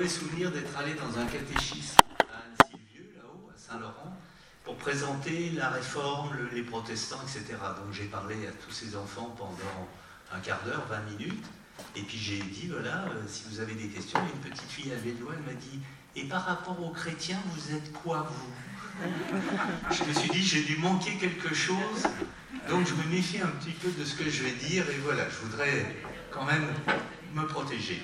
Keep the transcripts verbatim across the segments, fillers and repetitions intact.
j'avais souvenir d'être allé dans un catéchisme à Annecy-le-Vieux, là-haut, à Saint-Laurent, pour présenter la réforme, le, les protestants, et cetera. Donc j'ai parlé à tous ces enfants pendant un quart d'heure, vingt minutes, et puis j'ai dit, voilà, euh, si vous avez des questions, une petite fille à Bédoin, elle m'a dit, et par rapport aux chrétiens, vous êtes quoi, vous? Je me suis dit, j'ai dû manquer quelque chose, donc je me méfie un petit peu de ce que je vais dire, et voilà, je voudrais quand même me protéger.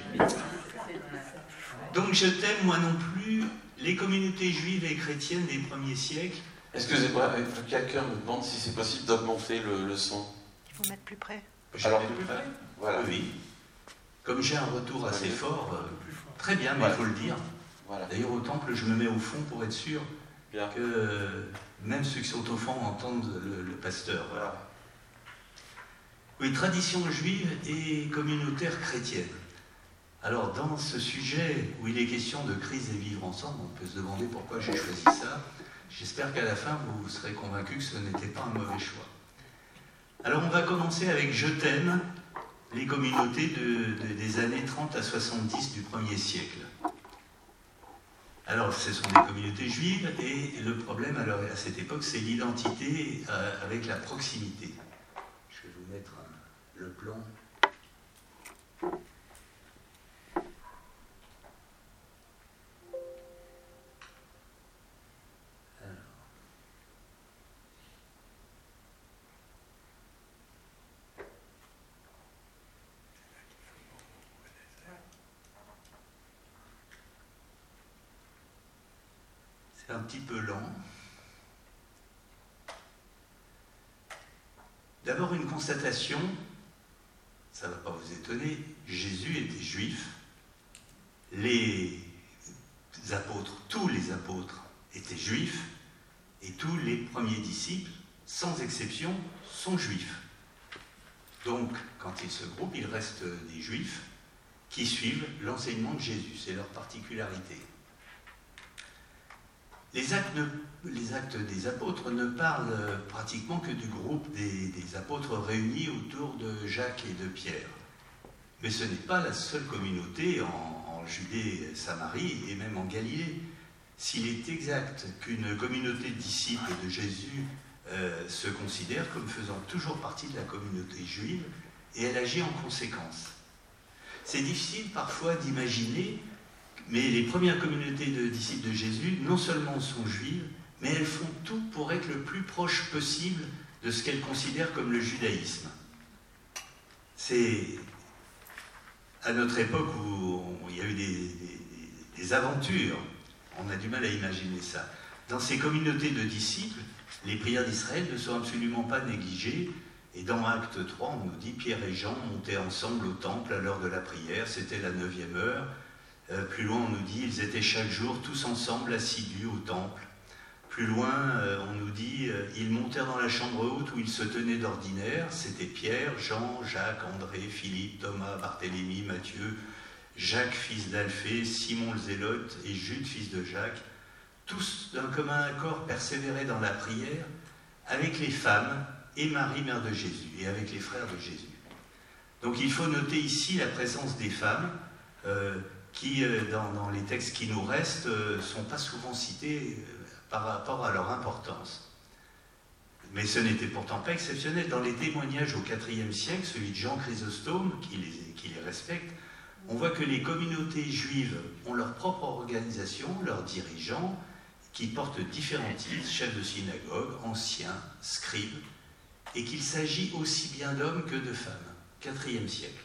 Donc je t'aime, moi non plus, les communautés juives et chrétiennes des premiers siècles. Excusez-moi, quelqu'un me demande si c'est possible d'augmenter le, le son. Il faut mettre plus près. Alors, plus près. Voilà. Oui. Comme j'ai un retour assez oui. fort, euh, très bien, mais il ouais. faut le dire. Voilà. D'ailleurs, au temple, je me mets au fond pour être sûr bien. que euh, même ceux qui sont au fond entendent le, le pasteur. Voilà. Oui, tradition juive et communautaire chrétienne. Alors, dans ce sujet où il est question de crise et vivre ensemble, on peut se demander pourquoi j'ai choisi ça. J'espère qu'à la fin, vous serez convaincus que ce n'était pas un mauvais choix. Alors, on va commencer avec « Je t'aime », les communautés de, de, des années trente à soixante-dix du premier siècle. Alors, ce sont des communautés juives, et le problème alors, à cette époque, c'est l'identité euh, avec la proximité. Je vais vous mettre un, le plan. Un petit peu lent. D'abord une constatation, ça ne va pas vous étonner, Jésus était juif, les apôtres, tous les apôtres étaient juifs, et tous les premiers disciples, sans exception, sont juifs. Donc, quand ils se groupent, il reste des juifs qui suivent l'enseignement de Jésus, c'est leur particularité. Les actes, ne, les actes des apôtres ne parlent pratiquement que du groupe des, des apôtres réunis autour de Jacques et de Pierre. Mais ce n'est pas la seule communauté en, en Judée, Samarie et même en Galilée. S'il est exact qu'une communauté de disciples de Jésus euh, se considère comme faisant toujours partie de la communauté juive, et elle agit en conséquence. C'est difficile parfois d'imaginer. Mais les premières communautés de disciples de Jésus, non seulement sont juives, mais elles font tout pour être le plus proche possible de ce qu'elles considèrent comme le judaïsme. C'est à notre époque où il y a eu des, des, des aventures, on a du mal à imaginer ça. Dans ces communautés de disciples, les prières d'Israël ne sont absolument pas négligées. Et dans Acte trois, on nous dit « Pierre et Jean montaient ensemble au temple à l'heure de la prière, c'était la neuvième heure. » Euh, plus loin, on nous dit, ils étaient chaque jour tous ensemble assidus au temple. Plus loin, euh, on nous dit, euh, ils montèrent dans la chambre haute où ils se tenaient d'ordinaire. C'était Pierre, Jean, Jacques, André, Philippe, Thomas, Barthélemy, Matthieu, Jacques, fils d'Alphée, Simon le Zélote et Jude, fils de Jacques. Tous d'un commun accord persévéraient dans la prière avec les femmes et Marie, mère de Jésus, et avec les frères de Jésus. Donc il faut noter ici la présence des femmes, euh, qui, dans, dans les textes qui nous restent, ne euh, sont pas souvent cités euh, par rapport à leur importance. Mais ce n'était pourtant pas exceptionnel. Dans les témoignages au quatrième siècle, celui de Jean Chrysostome, qui les, qui les respecte, on voit que les communautés juives ont leur propre organisation, leurs dirigeants, qui portent différents titres, chefs de synagogue, anciens, scribes, et qu'il s'agit aussi bien d'hommes que de femmes. quatrième siècle.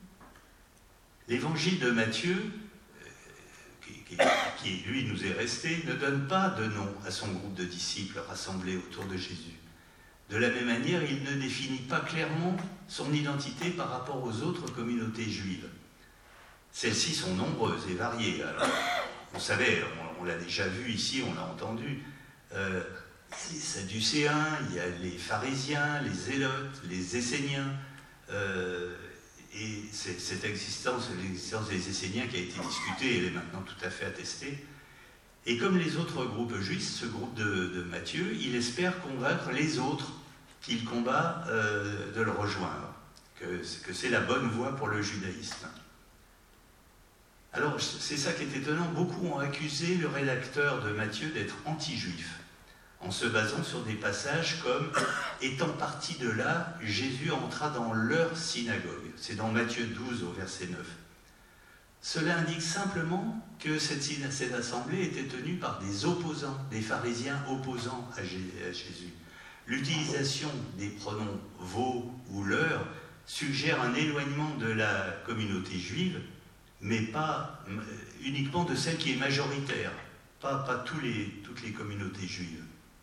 L'évangile de Matthieu, euh, qui, qui, qui lui nous est resté, ne donne pas de nom à son groupe de disciples rassemblés autour de Jésus. De la même manière, il ne définit pas clairement son identité par rapport aux autres communautés juives. Celles-ci sont nombreuses et variées. Alors, vous savez, on, on l'a déjà vu ici, on l'a entendu, euh, les Sadducéens, il y a les pharisiens, les zélotes, les esséniens, euh, et c'est, cette existence, l'existence des Esséniens qui a été discutée, elle est maintenant tout à fait attestée. Et comme les autres groupes juifs, ce groupe de, de Matthieu, il espère convaincre les autres qu'il combat euh, de le rejoindre, que, que c'est la bonne voie pour le judaïsme. Alors, c'est ça qui est étonnant. Beaucoup ont accusé le rédacteur de Matthieu d'être anti-juif, en se basant sur des passages comme « Étant parti de là, Jésus entra dans leur synagogue ». C'est dans Matthieu douze au verset neuf. Cela indique simplement que cette, cette assemblée était tenue par des opposants, des pharisiens opposants à Jésus. L'utilisation des pronoms « vos » ou « leur » suggère un éloignement de la communauté juive, mais pas uniquement de celle qui est majoritaire, pas, pas tous les, toutes les communautés juives.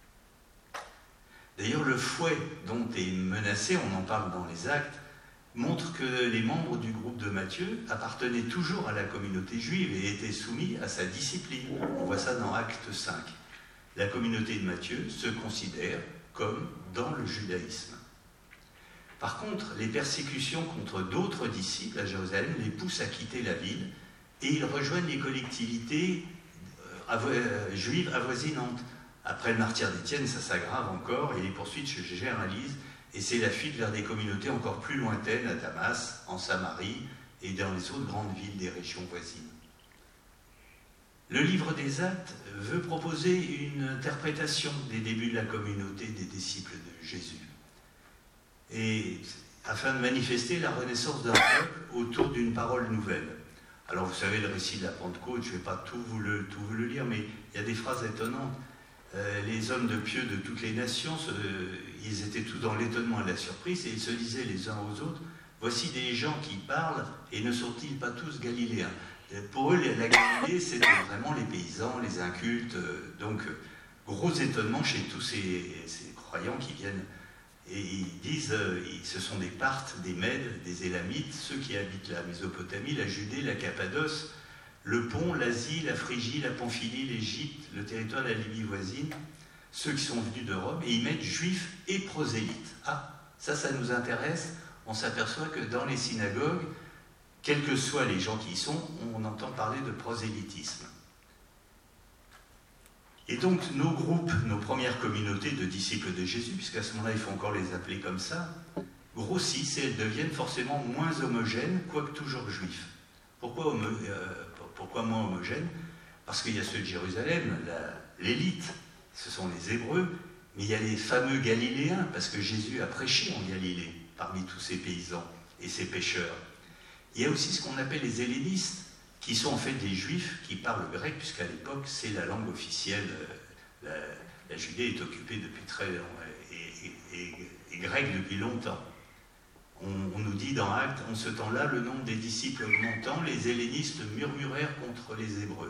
D'ailleurs, le fouet dont est menacé, on en parle dans les Actes, montre que les membres du groupe de Matthieu appartenaient toujours à la communauté juive et étaient soumis à sa discipline. On voit ça dans Acte cinq. La communauté de Matthieu se considère comme dans le judaïsme. Par contre, les persécutions contre d'autres disciples à Jérusalem les poussent à quitter la ville et ils rejoignent les collectivités avo- juives avoisinantes. Après le martyre d'Étienne, ça s'aggrave encore et les poursuites se généralisent et c'est la fuite vers des communautés encore plus lointaines à Damas, en Samarie et dans les autres grandes villes des régions voisines. Le livre des Actes veut proposer une interprétation des débuts de la communauté des disciples de Jésus. Et afin de manifester la renaissance d'un peuple autour d'une parole nouvelle. Alors vous savez, le récit de la Pentecôte, je ne vais pas tout vous, le, tout vous le lire, mais il y a des phrases étonnantes. Euh, les hommes de pieux de toutes les nations, se, ils étaient tous dans l'étonnement et la surprise, et ils se disaient les uns aux autres, voici des gens qui parlent, et ne sont-ils pas tous galiléens? Pour eux, la Galilée, c'était vraiment les paysans, les incultes, euh, donc gros étonnement chez tous ces, ces croyants qui viennent. Et ils disent, euh, ce sont des Parthes, des Mèdes, des Élamites, ceux qui habitent la Mésopotamie, la Judée, la Cappadoce, le Pont, l'Asie, la Phrygie, la Pamphylie, l'Égypte, le territoire de la Libye voisine, ceux qui sont venus de Rome, et ils mettent juifs et prosélytes. Ah, ça, ça nous intéresse. On s'aperçoit que dans les synagogues, quels que soient les gens qui y sont, on entend parler de prosélytisme. Et donc, nos groupes, nos premières communautés de disciples de Jésus, puisqu'à ce moment-là, il faut encore les appeler comme ça, grossissent et elles deviennent forcément moins homogènes, quoique toujours juifs. Pourquoi, homo, euh, pourquoi moins homogènes? Parce qu'il y a ceux de Jérusalem, la, l'élite, ce sont les Hébreux, mais il y a les fameux Galiléens, parce que Jésus a prêché en Galilée, parmi tous ces paysans et ces pêcheurs. Il y a aussi ce qu'on appelle les hellénistes, qui sont en fait des juifs qui parlent grec, puisqu'à l'époque, c'est la langue officielle. La, la Judée est occupée depuis très longtemps, et, et, et, et grecque depuis longtemps. On, on nous dit dans Actes, en ce temps-là, le nombre des disciples augmentant, les hellénistes murmurèrent contre les Hébreux.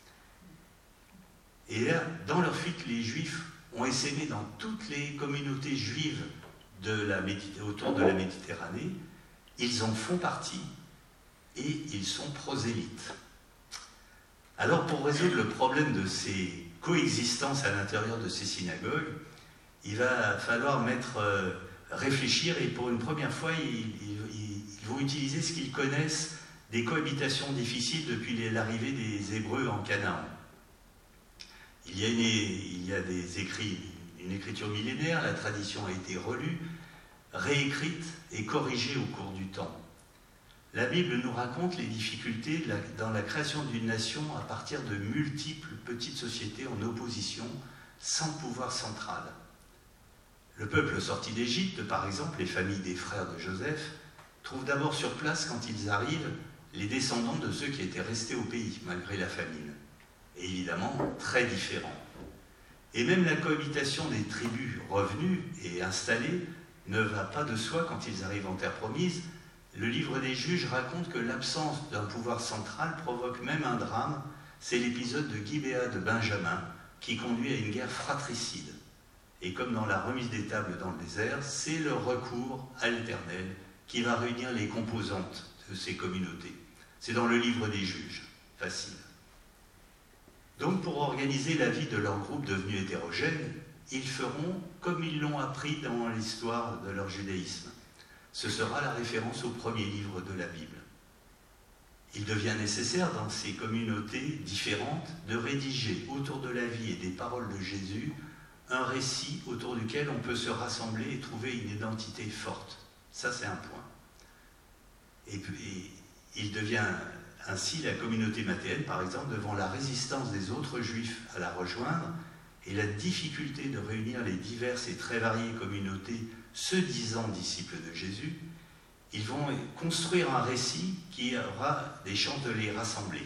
Et là, dans leur fuite, les Juifs ont essaimé dans toutes les communautés juives de la Méditer- autour de la Méditerranée. Ils en font partie. Et ils sont prosélytes. Alors, pour résoudre le problème de ces coexistences à l'intérieur de ces synagogues, il va falloir mettre, euh, réfléchir, et pour une première fois, ils, ils, ils vont utiliser ce qu'ils connaissent des cohabitations difficiles depuis l'arrivée des Hébreux en Canaan. Il y a, une, il y a des écrits, une écriture millénaire, la tradition a été relue, réécrite et corrigée au cours du temps. La Bible nous raconte les difficultés dans la création d'une nation à partir de multiples petites sociétés en opposition, sans pouvoir central. Le peuple sorti d'Égypte, par exemple, les familles des frères de Joseph, trouvent d'abord sur place, quand ils arrivent, les descendants de ceux qui étaient restés au pays, malgré la famine. Et évidemment, très différents. Et même la cohabitation des tribus revenues et installées ne va pas de soi quand ils arrivent en terre promise. Le livre des Juges raconte que l'absence d'un pouvoir central provoque même un drame. C'est l'épisode de Gibéa de Benjamin qui conduit à une guerre fratricide. Et comme dans la remise des tables dans le désert, c'est le recours à l'Éternel qui va réunir les composantes de ces communautés. C'est dans le livre des Juges, facile. Donc pour organiser la vie de leur groupe devenu hétérogène, ils feront comme ils l'ont appris dans l'histoire de leur judaïsme. Ce sera la référence au premier livre de la Bible. Il devient nécessaire dans ces communautés différentes de rédiger autour de la vie et des paroles de Jésus un récit autour duquel on peut se rassembler et trouver une identité forte. Ça, c'est un point. Et puis, il devient ainsi la communauté mathéenne, par exemple, devant la résistance des autres juifs à la rejoindre et la difficulté de réunir les diverses et très variées communautés se disant disciples de Jésus, ils vont construire un récit qui aura des chances de les rassembler.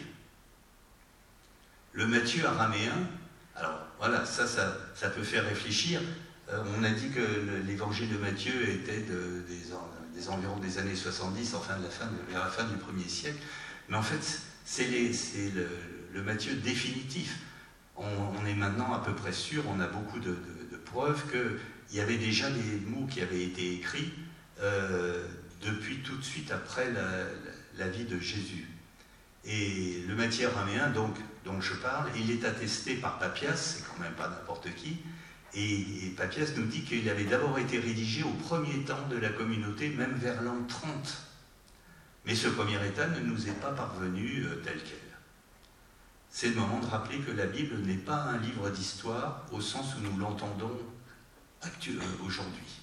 Le Matthieu araméen, alors voilà, ça, ça, ça peut faire réfléchir. Euh, on a dit que l'évangile de Matthieu était de, des, des environs des années soixante-dix, enfin de la fin de, vers la fin du premier siècle. Mais en fait, c'est le, le Matthieu définitif. On, on est maintenant à peu près sûr, on a beaucoup de, de, de preuves qu'il y avait déjà des mots qui avaient été écrits euh, depuis tout de suite après la, la, la vie de Jésus. Et le Matthieu araméen, donc, dont je parle, il est attesté par Papias, c'est quand même pas n'importe qui, et, et Papias nous dit qu'il avait d'abord été rédigé au premier temps de la communauté, même vers l'an trente. Mais ce premier état ne nous est pas parvenu euh, tel quel. C'est le moment de rappeler que la Bible n'est pas un livre d'histoire au sens où nous l'entendons aujourd'hui.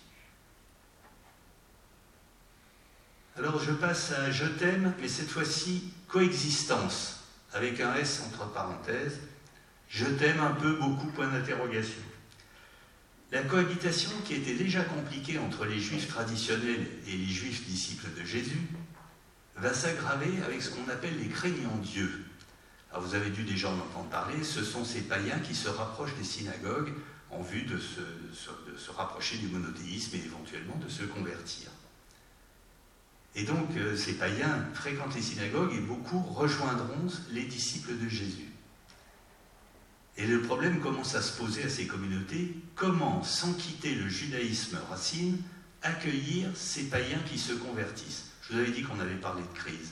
Alors je passe à je t'aime, mais cette fois-ci coexistence, avec un S entre parenthèses. Je t'aime un peu, beaucoup, point d'interrogation. La cohabitation qui était déjà compliquée entre les juifs traditionnels et les juifs disciples de Jésus va s'aggraver avec ce qu'on appelle les craignants Dieu. Alors vous avez dû déjà en entendre parler, ce sont ces païens qui se rapprochent des synagogues en vue de se, de se rapprocher du monothéisme et éventuellement de se convertir. Et donc euh, ces païens fréquentent les synagogues et beaucoup rejoindront les disciples de Jésus. Et le problème commence à se poser à ces communautés, comment, sans quitter le judaïsme racine, accueillir ces païens qui se convertissent. Je vous avais dit qu'on avait parlé de crise.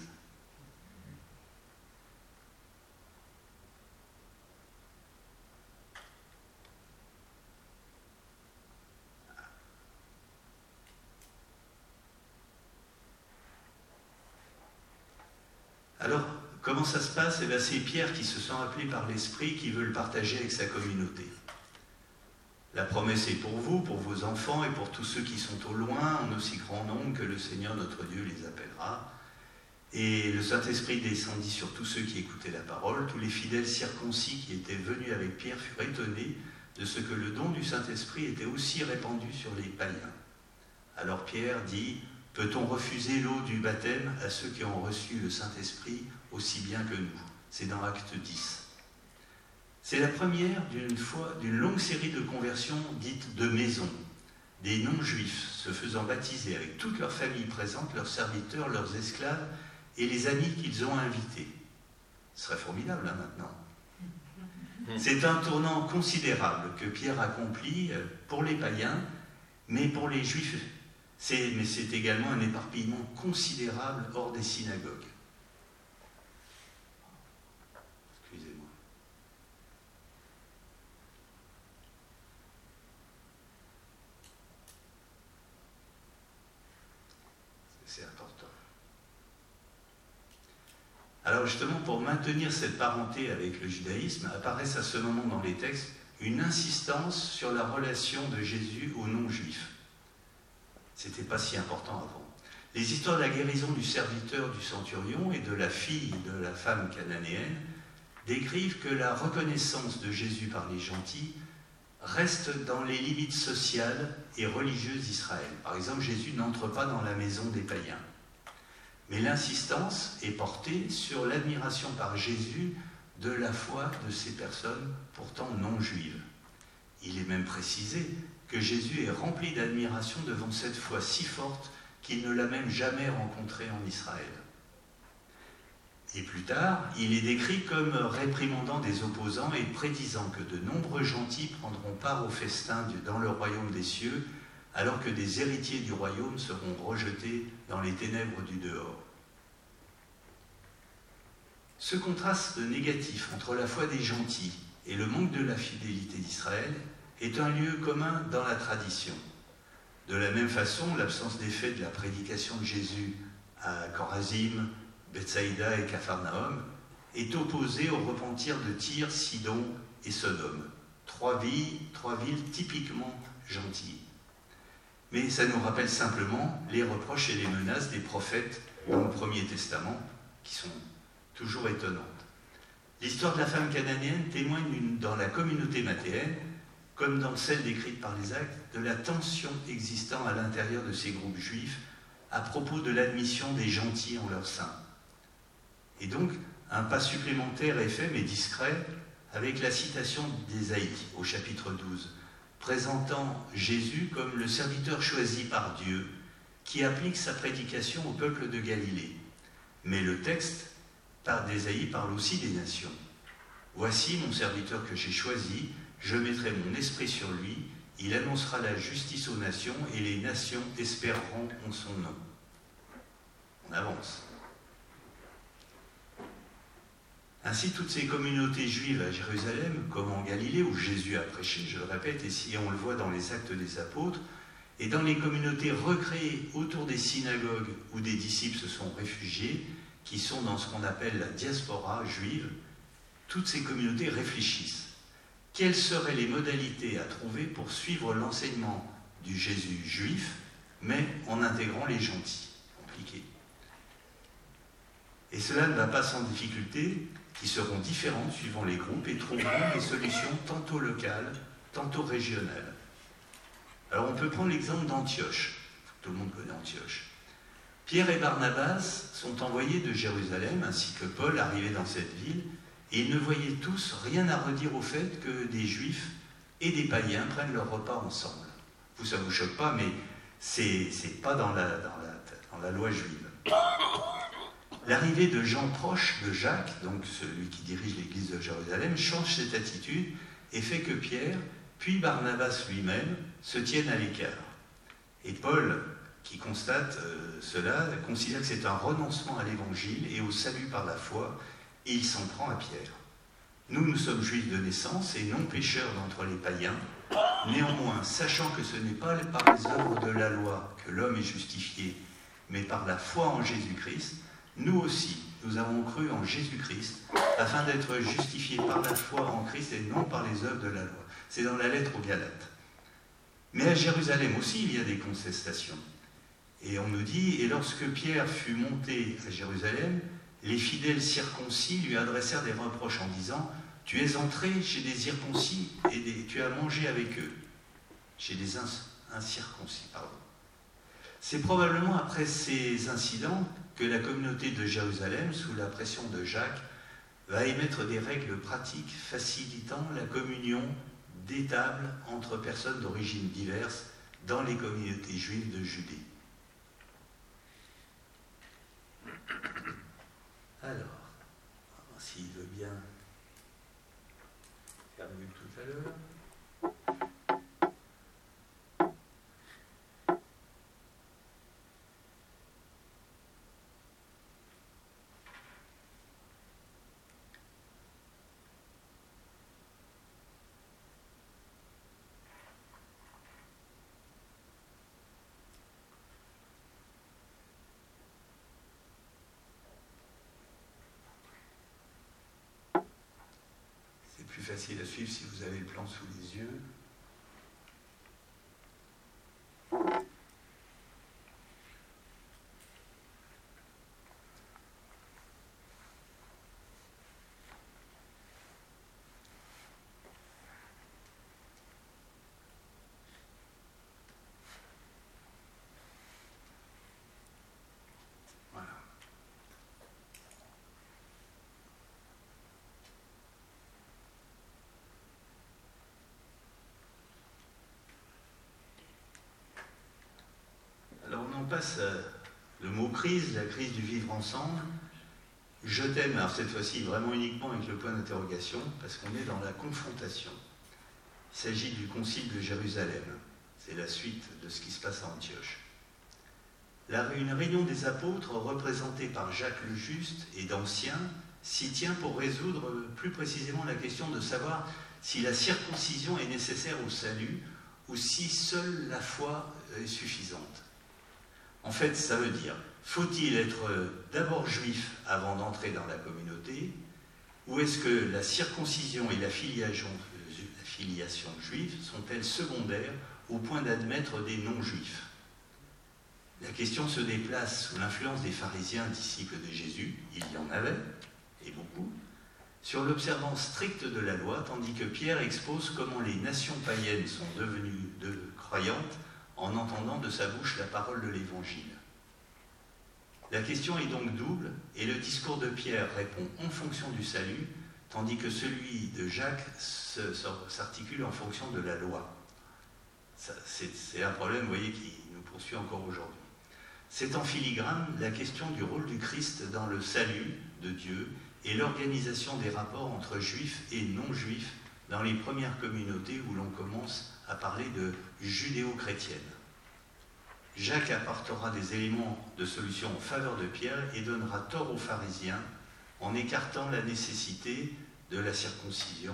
Alors, comment ça se passe? Eh bien, c'est Pierre qui se sent appelé par l'Esprit, qui veut le partager avec sa communauté. La promesse est pour vous, pour vos enfants et pour tous ceux qui sont au loin, en aussi grand nombre que le Seigneur notre Dieu les appellera. Et le Saint-Esprit descendit sur tous ceux qui écoutaient la parole. Tous les fidèles circoncis qui étaient venus avec Pierre furent étonnés de ce que le don du Saint-Esprit était aussi répandu sur les païens. Alors Pierre dit: peut-on refuser l'eau du baptême à ceux qui ont reçu le Saint-Esprit aussi bien que nous? C'est dans Acte dix. C'est la première d'une fois d'une longue série de conversions dites de maison. Des non-juifs se faisant baptiser avec toute leur famille présente, leurs serviteurs, leurs esclaves et les amis qu'ils ont invités. Ce serait formidable, hein, maintenant. C'est un tournant considérable que Pierre accomplit pour les païens, mais pour les juifs, c'est, mais c'est également un éparpillement considérable hors des synagogues. Excusez-moi. C'est important. Alors justement, pour maintenir cette parenté avec le judaïsme, apparaissent à ce moment dans les textes une insistance sur la relation de Jésus aux non-juifs. C'était pas si important avant. Les histoires de la guérison du serviteur du centurion et de la fille de la femme cananéenne décrivent que la reconnaissance de Jésus par les gentils reste dans les limites sociales et religieuses d'Israël. Par exemple, Jésus n'entre pas dans la maison des païens. Mais l'insistance est portée sur l'admiration par Jésus de la foi de ces personnes pourtant non juives. Il est même précisé que Jésus est rempli d'admiration devant cette foi si forte qu'il ne l'a même jamais rencontrée en Israël. Et plus tard, il est décrit comme réprimandant des opposants et prédisant que de nombreux gentils prendront part au festin dans le royaume des cieux, alors que des héritiers du royaume seront rejetés dans les ténèbres du dehors. Ce contraste négatif entre la foi des gentils et le manque de la fidélité d'Israël est un lieu commun dans la tradition. De la même façon, l'absence d'effet de la prédication de Jésus à Chorazim, Bethsaïda et Capharnaüm est opposée au repentir de Tyr, Sidon et Sodome. Trois villes, trois villes typiquement gentilles. Mais ça nous rappelle simplement les reproches et les menaces des prophètes dans le Premier Testament, qui sont toujours étonnante. L'histoire de la femme cananéenne témoigne dans la communauté mathéenne, comme dans celle décrite par les Actes, de la tension existant à l'intérieur de ces groupes juifs à propos de l'admission des gentils en leur sein. Et donc, un pas supplémentaire est fait, mais discret, avec la citation d'Ésaïe au chapitre douze, présentant Jésus comme le serviteur choisi par Dieu, qui applique sa prédication au peuple de Galilée. Mais le texte d'Ésaïe parle aussi des nations. « Voici mon serviteur que j'ai choisi, je mettrai mon esprit sur lui, il annoncera la justice aux nations, et les nations espéreront en son nom. » On avance. Ainsi, toutes ces communautés juives à Jérusalem, comme en Galilée, où Jésus a prêché, je le répète, et si on le voit dans les Actes des Apôtres, et dans les communautés recréées autour des synagogues où des disciples se sont réfugiés, qui sont dans ce qu'on appelle la diaspora juive, toutes ces communautés réfléchissent. Quelles seraient les modalités à trouver pour suivre l'enseignement du Jésus juif, mais en intégrant les gentils? Compliqué. Et cela ne va pas sans difficulté, qui seront différentes suivant les groupes et trouveront des solutions tantôt locales, tantôt régionales. Alors on peut prendre l'exemple d'Antioche. Tout le monde connaît Antioche. Pierre et Barnabas sont envoyés de Jérusalem, ainsi que Paul, arrivés dans cette ville, et ils ne voyaient tous rien à redire au fait que des juifs et des païens prennent leur repas ensemble. Vous, ça ne vous choque pas, mais c'est, c'est pas dans la, dans, la, dans la loi juive. L'arrivée de gens proches de Jacques, donc celui qui dirige l'église de Jérusalem, change cette attitude et fait que Pierre, puis Barnabas lui-même, se tiennent à l'écart. Et Paul, qui constate euh, cela, considère que c'est un renoncement à l'évangile et au salut par la foi, et il s'en prend à Pierre. Nous, nous sommes juifs de naissance et non pécheurs d'entre les païens. Néanmoins, sachant que ce n'est pas par les œuvres de la loi que l'homme est justifié, mais par la foi en Jésus-Christ, nous aussi, nous avons cru en Jésus-Christ, afin d'être justifiés par la foi en Christ et non par les œuvres de la loi. C'est dans la lettre aux Galates. Mais à Jérusalem aussi, il y a des contestations. Et on nous dit, et lorsque Pierre fut monté à Jérusalem, les fidèles circoncis lui adressèrent des reproches en disant « Tu es entré chez des circoncis et des, tu as mangé avec eux. » Chez des incirconcis, pardon. C'est probablement après ces incidents que la communauté de Jérusalem, sous la pression de Jacques, va émettre des règles pratiques facilitant la communion d'étables entre personnes d'origine diverses dans les communautés juives de Judée. Alors, on va voir s'il veut bien faire mieux que tout à l'heure. Plus facile à suivre si vous avez le plan sous les yeux. Voilà. Passe le mot crise, la crise du vivre ensemble. Je t'aime, alors cette fois-ci vraiment uniquement avec le point d'interrogation, parce qu'on est dans la confrontation. Il s'agit du concile de Jérusalem. C'est la suite de ce qui se passe à Antioche. La, une réunion des apôtres représentée par Jacques le Juste et d'Anciens s'y tient pour résoudre plus précisément la question de savoir si la circoncision est nécessaire au salut ou si seule la foi est suffisante. En fait, ça veut dire, faut-il être d'abord juif avant d'entrer dans la communauté, ou est-ce que la circoncision et la filiation, la filiation juive sont-elles secondaires au point d'admettre des non-juifs? La question se déplace sous l'influence des pharisiens, disciples de Jésus, il y en avait, et beaucoup, sur l'observance stricte de la loi, tandis que Pierre expose comment les nations païennes sont devenues de croyantes en entendant de sa bouche la parole de l'Évangile. La question est donc double, et le discours de Pierre répond en fonction du salut, tandis que celui de Jacques s'articule en fonction de la loi. C'est un problème, vous voyez, qui nous poursuit encore aujourd'hui. C'est en filigrane la question du rôle du Christ dans le salut de Dieu et l'organisation des rapports entre juifs et non-juifs dans les premières communautés où l'on commence à parler de judéo-chrétienne. Jacques apportera des éléments de solution en faveur de Pierre et donnera tort aux pharisiens en écartant la nécessité de la circoncision.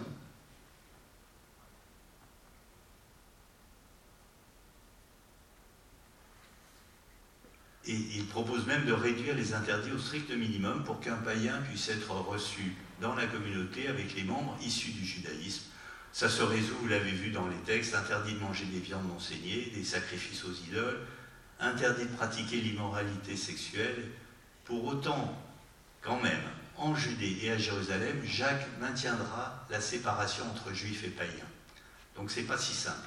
Et il propose même de réduire les interdits au strict minimum pour qu'un païen puisse être reçu dans la communauté avec les membres issus du judaïsme. Ça se résout, vous l'avez vu dans les textes, interdit de manger des viandes non saignées, des sacrifices aux idoles, interdit de pratiquer l'immoralité sexuelle. Pour autant, quand même, en Judée et à Jérusalem, Jacques maintiendra la séparation entre juifs et païens. Donc c'est pas si simple.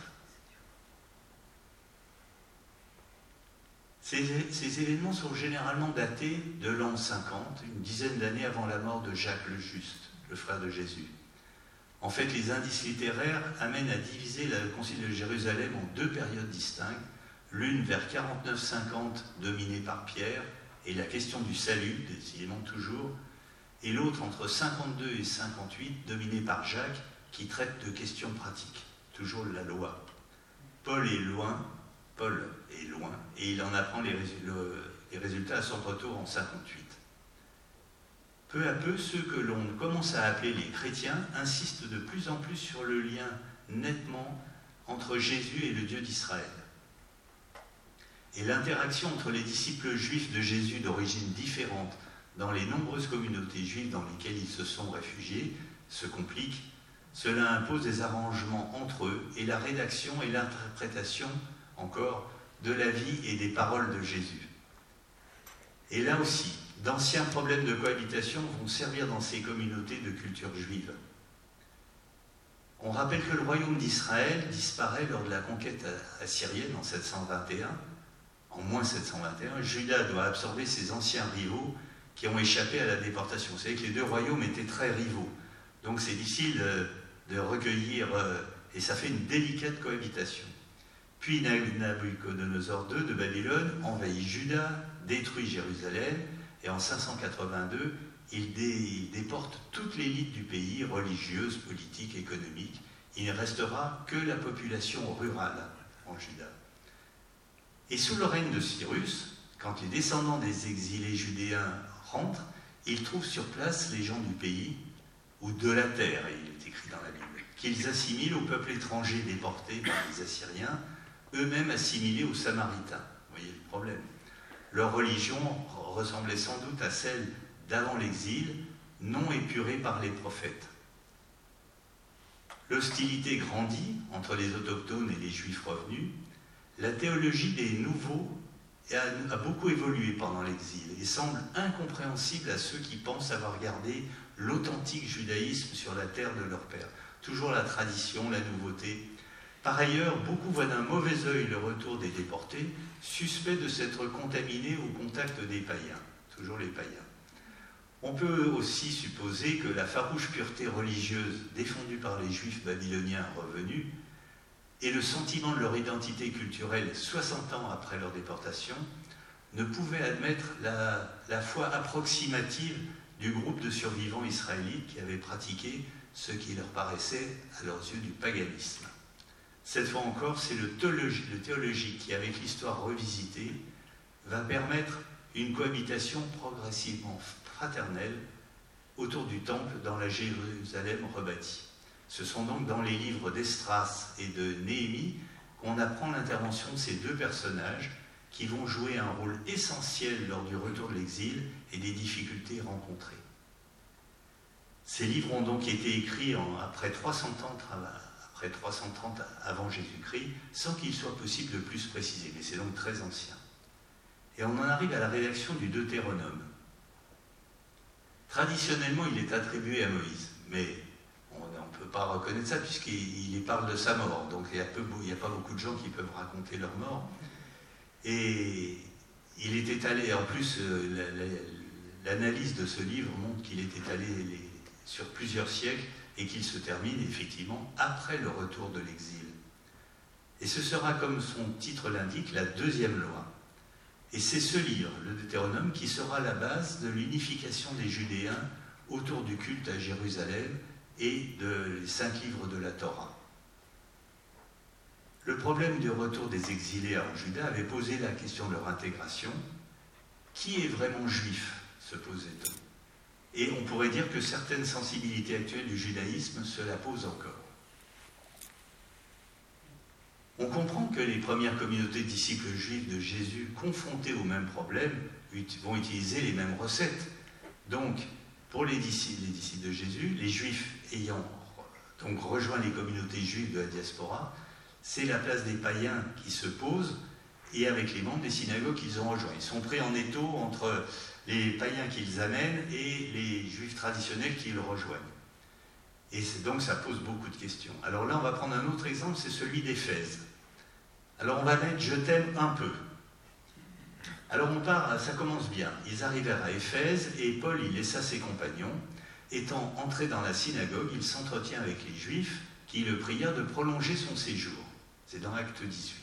Ces, ces événements sont généralement datés de l'an cinquante, une dizaine d'années avant la mort de Jacques le Juste, le frère de Jésus. En fait, les indices littéraires amènent à diviser le Concile de Jérusalem en deux périodes distinctes, l'une vers quarante-neuf cinquante, dominée par Pierre, et la question du salut, décidément toujours, et l'autre entre cinquante-deux et cinquante-huit, dominée par Jacques, qui traite de questions pratiques, toujours la loi. Paul est loin, Paul est loin, et il en apprend les, le, les résultats à son retour en cinquante-huit. Peu à peu, ceux que l'on commence à appeler les chrétiens insistent de plus en plus sur le lien nettement entre Jésus et le Dieu d'Israël. Et l'interaction entre les disciples juifs de Jésus d'origine différente dans les nombreuses communautés juives dans lesquelles ils se sont réfugiés se complique. Cela impose des arrangements entre eux et la rédaction et l'interprétation, encore, de la vie et des paroles de Jésus. Et là aussi, d'anciens problèmes de cohabitation vont servir dans ces communautés de culture juive. On rappelle que le royaume d'Israël disparaît lors de la conquête assyrienne en sept cent vingt et un. En moins sept cent vingt et un, Juda doit absorber ses anciens rivaux qui ont échappé à la déportation. Vous savez que les deux royaumes étaient très rivaux. Donc c'est difficile de recueillir, et ça fait une délicate cohabitation. Puis Nabuchodonosor deux de Babylone envahit Juda, détruit Jérusalem, et en cinq cent quatre-vingt-deux, il, dé, il déporte toute l'élite du pays, religieuse, politique, économique. Il ne restera que la population rurale en Juda. Et sous le règne de Cyrus, quand les descendants des exilés judéens rentrent, ils trouvent sur place les gens du pays, ou de la terre, il est écrit dans la Bible, qu'ils assimilent au peuple étranger déporté par les Assyriens, eux-mêmes assimilés aux Samaritains. Vous voyez le problème. Leur religion ressemblait sans doute à celle d'avant l'exil, non épurée par les prophètes. L'hostilité grandit entre les autochtones et les juifs revenus. La théologie des nouveaux a, a beaucoup évolué pendant l'exil et semble incompréhensible à ceux qui pensent avoir gardé l'authentique judaïsme sur la terre de leur père. Toujours la tradition, la nouveauté. Par ailleurs, beaucoup voient d'un mauvais œil le retour des déportés, suspects de s'être contaminés au contact des païens. Toujours les païens. On peut aussi supposer que la farouche pureté religieuse défendue par les juifs babyloniens revenus et le sentiment de leur identité culturelle soixante ans après leur déportation ne pouvaient admettre la, la foi approximative du groupe de survivants israélites qui avaient pratiqué ce qui leur paraissait à leurs yeux du paganisme. Cette fois encore, c'est le théologique, le théologique qui, avec l'histoire revisitée, va permettre une cohabitation progressivement fraternelle autour du temple dans la Jérusalem rebâtie. Ce sont donc dans les livres d'Esdras et de Néhémie qu'on apprend l'intervention de ces deux personnages qui vont jouer un rôle essentiel lors du retour de l'exil et des difficultés rencontrées. Ces livres ont donc été écrits en, après trois cents ans de travail, après trois cent trente avant Jésus-Christ, sans qu'il soit possible de plus préciser, mais c'est donc très ancien. Et on en arrive à la rédaction du Deutéronome. Traditionnellement, il est attribué à Moïse, mais on ne peut pas reconnaître ça puisqu'il il parle de sa mort. Donc il n'y a, a pas beaucoup de gens qui peuvent raconter leur mort. Et il est étalé, en plus, l'analyse de ce livre montre qu'il est étalé les, sur plusieurs siècles et qu'il se termine effectivement après le retour de l'exil. Et ce sera, comme son titre l'indique, la deuxième loi. Et c'est ce livre, le Deutéronome, qui sera la base de l'unification des Judéens autour du culte à Jérusalem et des cinq livres de la Torah. Le problème du retour des exilés en Juda avait posé la question de leur intégration. Qui est vraiment juif, se posait-on. Et on pourrait dire que certaines sensibilités actuelles du judaïsme se la posent encore. On comprend que les premières communautés de disciples juifs de Jésus, confrontées au même problème, vont utiliser les mêmes recettes. Donc, pour les disciples, les disciples de Jésus, les juifs ayant donc rejoint les communautés juives de la diaspora, c'est la place des païens qui se pose, et avec les membres des synagogues qu'ils ont rejoints. Ils sont pris en étau entre les païens qu'ils amènent et les juifs traditionnels qui le rejoignent. Et donc ça pose beaucoup de questions. Alors là, on va prendre un autre exemple, c'est celui d'Éphèse. Alors on va mettre « je t'aime un peu ». Alors on part, ça commence bien. Ils arrivèrent à Éphèse et Paul y laissa ses compagnons. Étant entré dans la synagogue, il s'entretient avec les Juifs qui le prièrent de prolonger son séjour. C'est dans Acte dix-huit.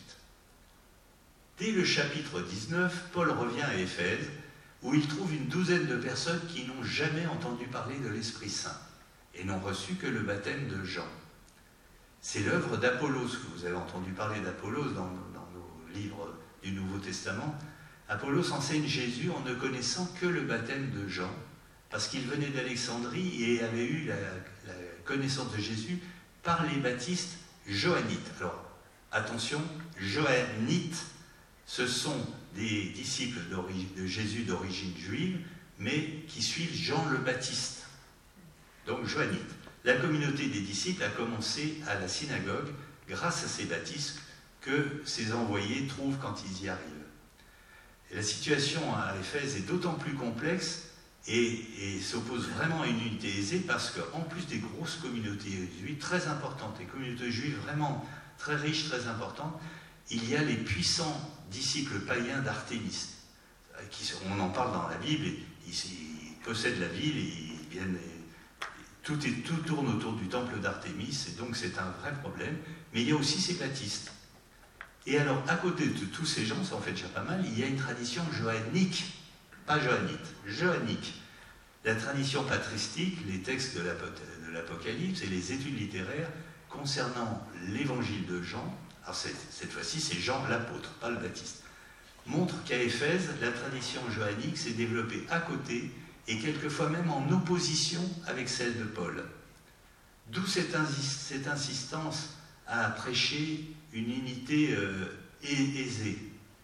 Dès le chapitre dix-neuf, Paul revient à Éphèse, où il trouve une douzaine de personnes qui n'ont jamais entendu parler de l'Esprit Saint et n'ont reçu que le baptême de Jean. C'est l'œuvre d'Apollos, que vous avez entendu parler d'Apollos dans, dans nos livres du Nouveau Testament. Apollos enseigne Jésus en ne connaissant que le baptême de Jean, parce qu'il venait d'Alexandrie et avait eu la, la connaissance de Jésus par les baptistes johannites. Alors, attention, johannites, ce sont des disciples de Jésus d'origine juive, mais qui suivent Jean le Baptiste. Donc, johannites. La communauté des disciples a commencé à la synagogue grâce à ces baptistes que ces envoyés trouvent quand ils y arrivent. Et la situation à Éphèse est d'autant plus complexe et, et s'oppose vraiment à une unité aisée parce qu'en plus des grosses communautés juives très importantes, des communautés juives vraiment très riches, très importantes, il y a les puissants disciples païens d'Artémis. Qui, on en parle dans la Bible, ils, ils possèdent la ville, et ils viennent, tout, est, tout tourne autour du temple d'Artémis, et donc c'est un vrai problème. Mais il y a aussi ces baptistes. Et alors, à côté de tous ces gens, ça en fait déjà pas mal, il y a une tradition johannique, pas johannite, johannique. La tradition patristique, les textes de l'Apocalypse et les études littéraires concernant l'évangile de Jean, alors cette, cette fois-ci c'est Jean l'apôtre, pas le baptiste, montrent qu'à Éphèse, la tradition johannique s'est développée à côté et quelquefois même en opposition avec celle de Paul. D'où cette, cette insistance à prêcher une unité euh, aisée.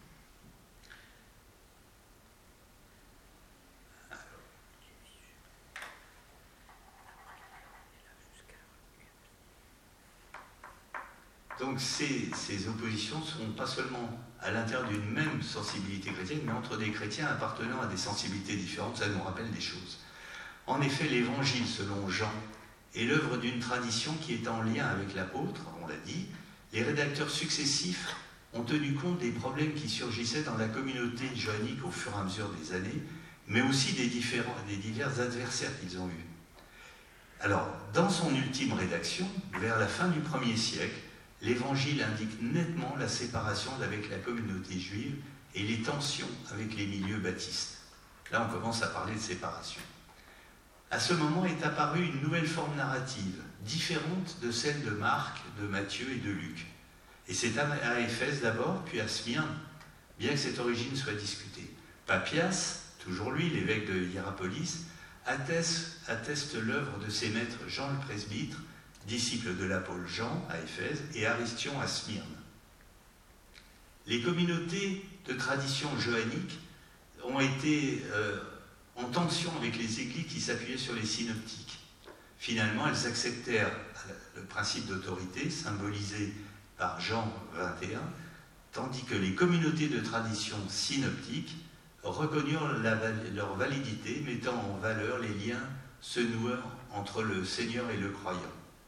Donc ces, ces oppositions ne sont pas seulement à l'intérieur d'une même sensibilité chrétienne, mais entre des chrétiens appartenant à des sensibilités différentes, ça nous rappelle des choses. En effet, l'évangile selon Jean est l'œuvre d'une tradition qui est en lien avec l'apôtre, on l'a dit. Les rédacteurs successifs ont tenu compte des problèmes qui surgissaient dans la communauté johannique au fur et à mesure des années, mais aussi des, différents, des divers adversaires qu'ils ont eus. Alors, dans son ultime rédaction, vers la fin du premier siècle, l'Évangile indique nettement la séparation avec la communauté juive et les tensions avec les milieux baptistes. Là, on commence à parler de séparation. À ce moment est apparue une nouvelle forme narrative, différente de celle de Marc, de Matthieu et de Luc. Et c'est à Éphèse d'abord, puis à Smyrne, bien que cette origine soit discutée. Papias, toujours lui, l'évêque de Hiérapolis, atteste, atteste l'œuvre de ses maîtres Jean le presbytre, disciple de l'apôtre Jean à Éphèse, et Aristion à Smyrne. Les communautés de tradition johannique ont été euh, en tension avec les églises qui s'appuyaient sur les synoptiques. Finalement, elles acceptèrent le principe d'autorité, symbolisé par Jean vingt et un, tandis que les communautés de tradition synoptique reconnurent la, leur validité, mettant en valeur les liens se nouant entre le Seigneur et le croyant.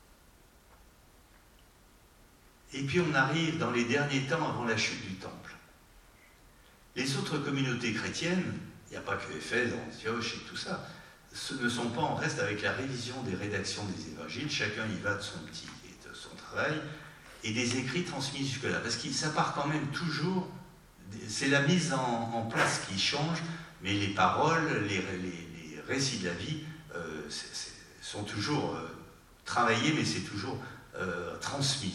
Et puis on arrive dans les derniers temps avant la chute du temple. Les autres communautés chrétiennes, il n'y a pas que Éphèse, Antioche et tout ça, ce ne sont pas en reste avec la révision des rédactions des évangiles, chacun y va de son petit et de son travail, et des écrits transmis jusque-là. Parce que ça part quand même toujours, c'est la mise en, en place qui change, mais les paroles, les, les, les récits de la vie euh, c'est, c'est, sont toujours euh, travaillés, mais c'est toujours euh, transmis.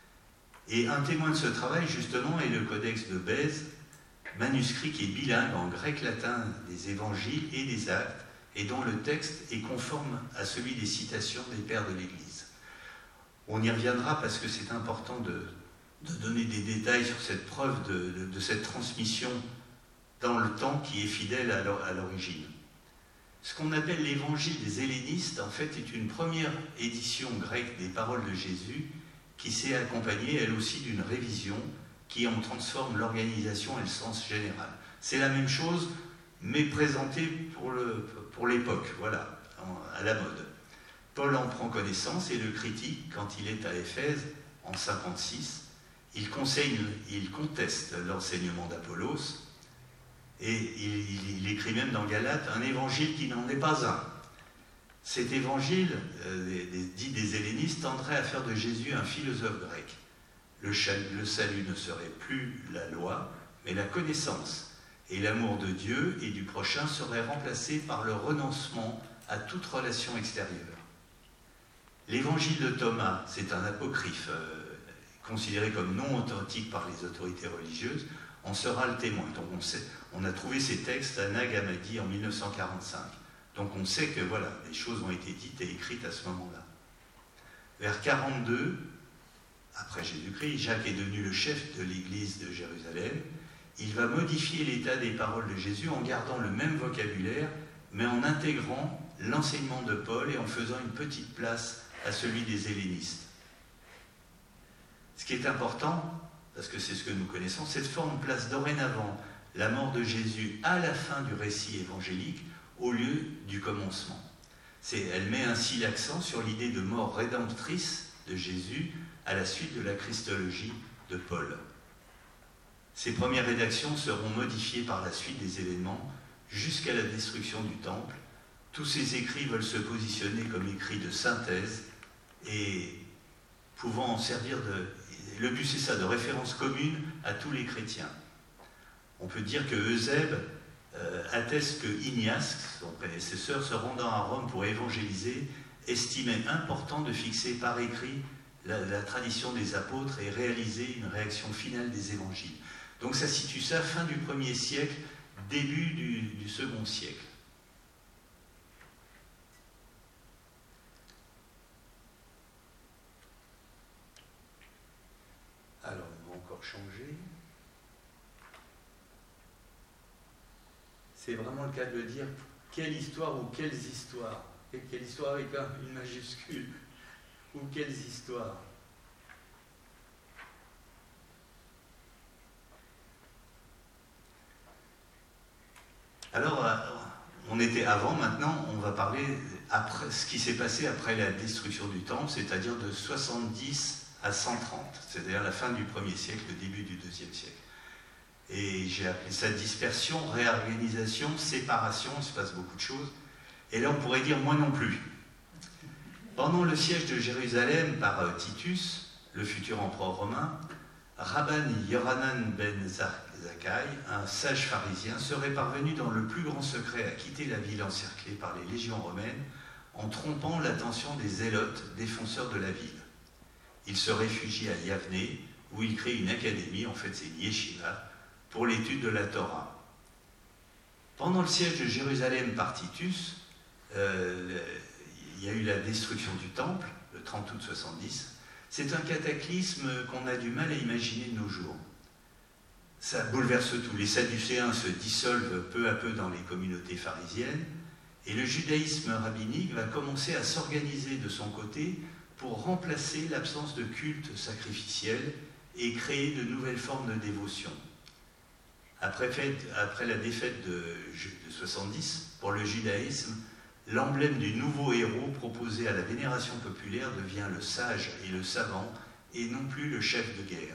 Et un témoin de ce travail, justement, est le Codex de Bèze, manuscrit qui est bilingue en grec-latin des évangiles et des actes, et dont le texte est conforme à celui des citations des pères de l'Église. On y reviendra parce que c'est important de, de donner des détails sur cette preuve de, de, de cette transmission dans le temps qui est fidèle à l'origine. Ce qu'on appelle l'évangile des hellénistes, en fait, est une première édition grecque des paroles de Jésus qui s'est accompagnée, elle aussi, d'une révision qui en transforme l'organisation et le sens général. C'est la même chose, mais présentée pour, le, pour l'époque, voilà, à la mode. Paul en prend connaissance et le critique quand il est à Éphèse, en cinquante-six. Il conseille, il conteste l'enseignement d'Apollos, et il, il, il écrit même dans Galates un évangile qui n'en est pas un. Cet évangile, euh, des, des, dit des hellénistes, tendrait à faire de Jésus un philosophe grec. Le, le salut ne serait plus la loi, mais la connaissance. Et l'amour de Dieu et du prochain serait remplacé par le renoncement à toute relation extérieure. L'évangile de Thomas, c'est un apocryphe euh, considéré comme non authentique par les autorités religieuses, en sera le témoin. Donc on, sait, on a trouvé ces textes à Nag Hammadi en mille neuf cent quarante-cinq. Donc on sait que voilà, les choses ont été dites et écrites à ce moment-là. Vers quarante-deux, après Jésus-Christ, Jacques est devenu le chef de l'église de Jérusalem. Il va modifier l'état des paroles de Jésus en gardant le même vocabulaire, mais en intégrant l'enseignement de Paul et en faisant une petite place à celui des hellénistes. Ce qui est important, parce que c'est ce que nous connaissons, cette forme place dorénavant la mort de Jésus à la fin du récit évangélique au lieu du commencement. C'est, elle met ainsi l'accent sur l'idée de mort rédemptrice de Jésus à la suite de la christologie de Paul. Ces premières rédactions seront modifiées par la suite des événements jusqu'à la destruction du temple. Tous ces écrits veulent se positionner comme écrits de synthèse et pouvant en servir de... Le but c'est ça, de référence commune à tous les chrétiens. On peut dire que Eusèbe euh, atteste que Ignace, son prédécesseur, se rendant à Rome pour évangéliser, estimait important de fixer par écrit la, la tradition des apôtres et réaliser une réaction finale des évangiles. Donc ça situe ça fin du premier siècle, début du, du second siècle. Alors, on va encore changer. C'est vraiment le cas de le dire, quelle histoire ou quelles histoires. Et quelle histoire avec une majuscule. Ou quelles histoires. Alors, on était avant, maintenant, on va parler après ce qui s'est passé après la destruction du temple, c'est-à-dire de soixante-dix à cent trente, c'est-à-dire la fin du premier siècle, le début du deuxième siècle. Et j'ai appelé ça dispersion, réorganisation, séparation, il se passe beaucoup de choses. Et là, on pourrait dire moi non plus. Pendant le siège de Jérusalem par Titus, le futur empereur romain, Rabban Yohanan ben Zakkai, un sage pharisien, serait parvenu dans le plus grand secret à quitter la ville encerclée par les légions romaines en trompant l'attention des zélotes, défenseurs de la ville. Il se réfugie à Yavne, où il crée une académie, en fait c'est une yeshiva, pour l'étude de la Torah. Pendant le siège de Jérusalem par Titus, euh, il y a eu la destruction du temple, le trente août soixante-dix. C'est un cataclysme qu'on a du mal à imaginer de nos jours. Ça bouleverse tout. Les Sadducéens se dissolvent peu à peu dans les communautés pharisiennes, et le judaïsme rabbinique va commencer à s'organiser de son côté pour remplacer l'absence de culte sacrificiel et créer de nouvelles formes de dévotion. Après, fait, après la défaite de, de soixante-dix, pour le judaïsme, l'emblème du nouveau héros proposé à la vénération populaire devient le sage et le savant, et non plus le chef de guerre.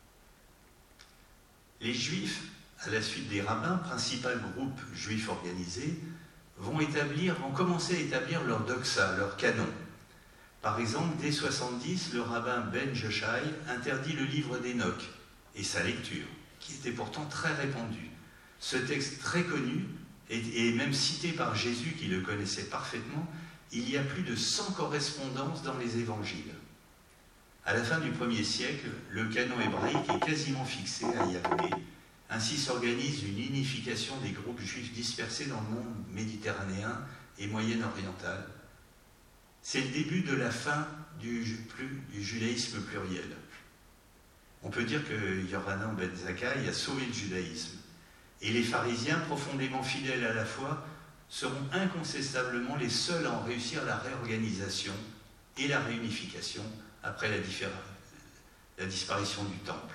Les Juifs, à la suite des rabbins, principal groupe juif organisé, vont, établir, vont commencer à établir leur doxa, leur canon. Par exemple, dès soixante-dix, le rabbin Ben Joshai interdit le livre d'Enoch et sa lecture, qui était pourtant très répandue. Ce texte très connu, et, et même cité par Jésus qui le connaissait parfaitement, il y a plus de cent correspondances dans les évangiles. À la fin du premier siècle, le canon hébraïque est quasiment fixé à Yahvé. Ainsi s'organise une unification des groupes juifs dispersés dans le monde méditerranéen et moyen-oriental. C'est le début de la fin du, du judaïsme pluriel. On peut dire que Yohanan ben Zakkai a sauvé le judaïsme. Et les pharisiens, profondément fidèles à la foi, seront incontestablement les seuls à en réussir la réorganisation et la réunification après la, la disparition du temple.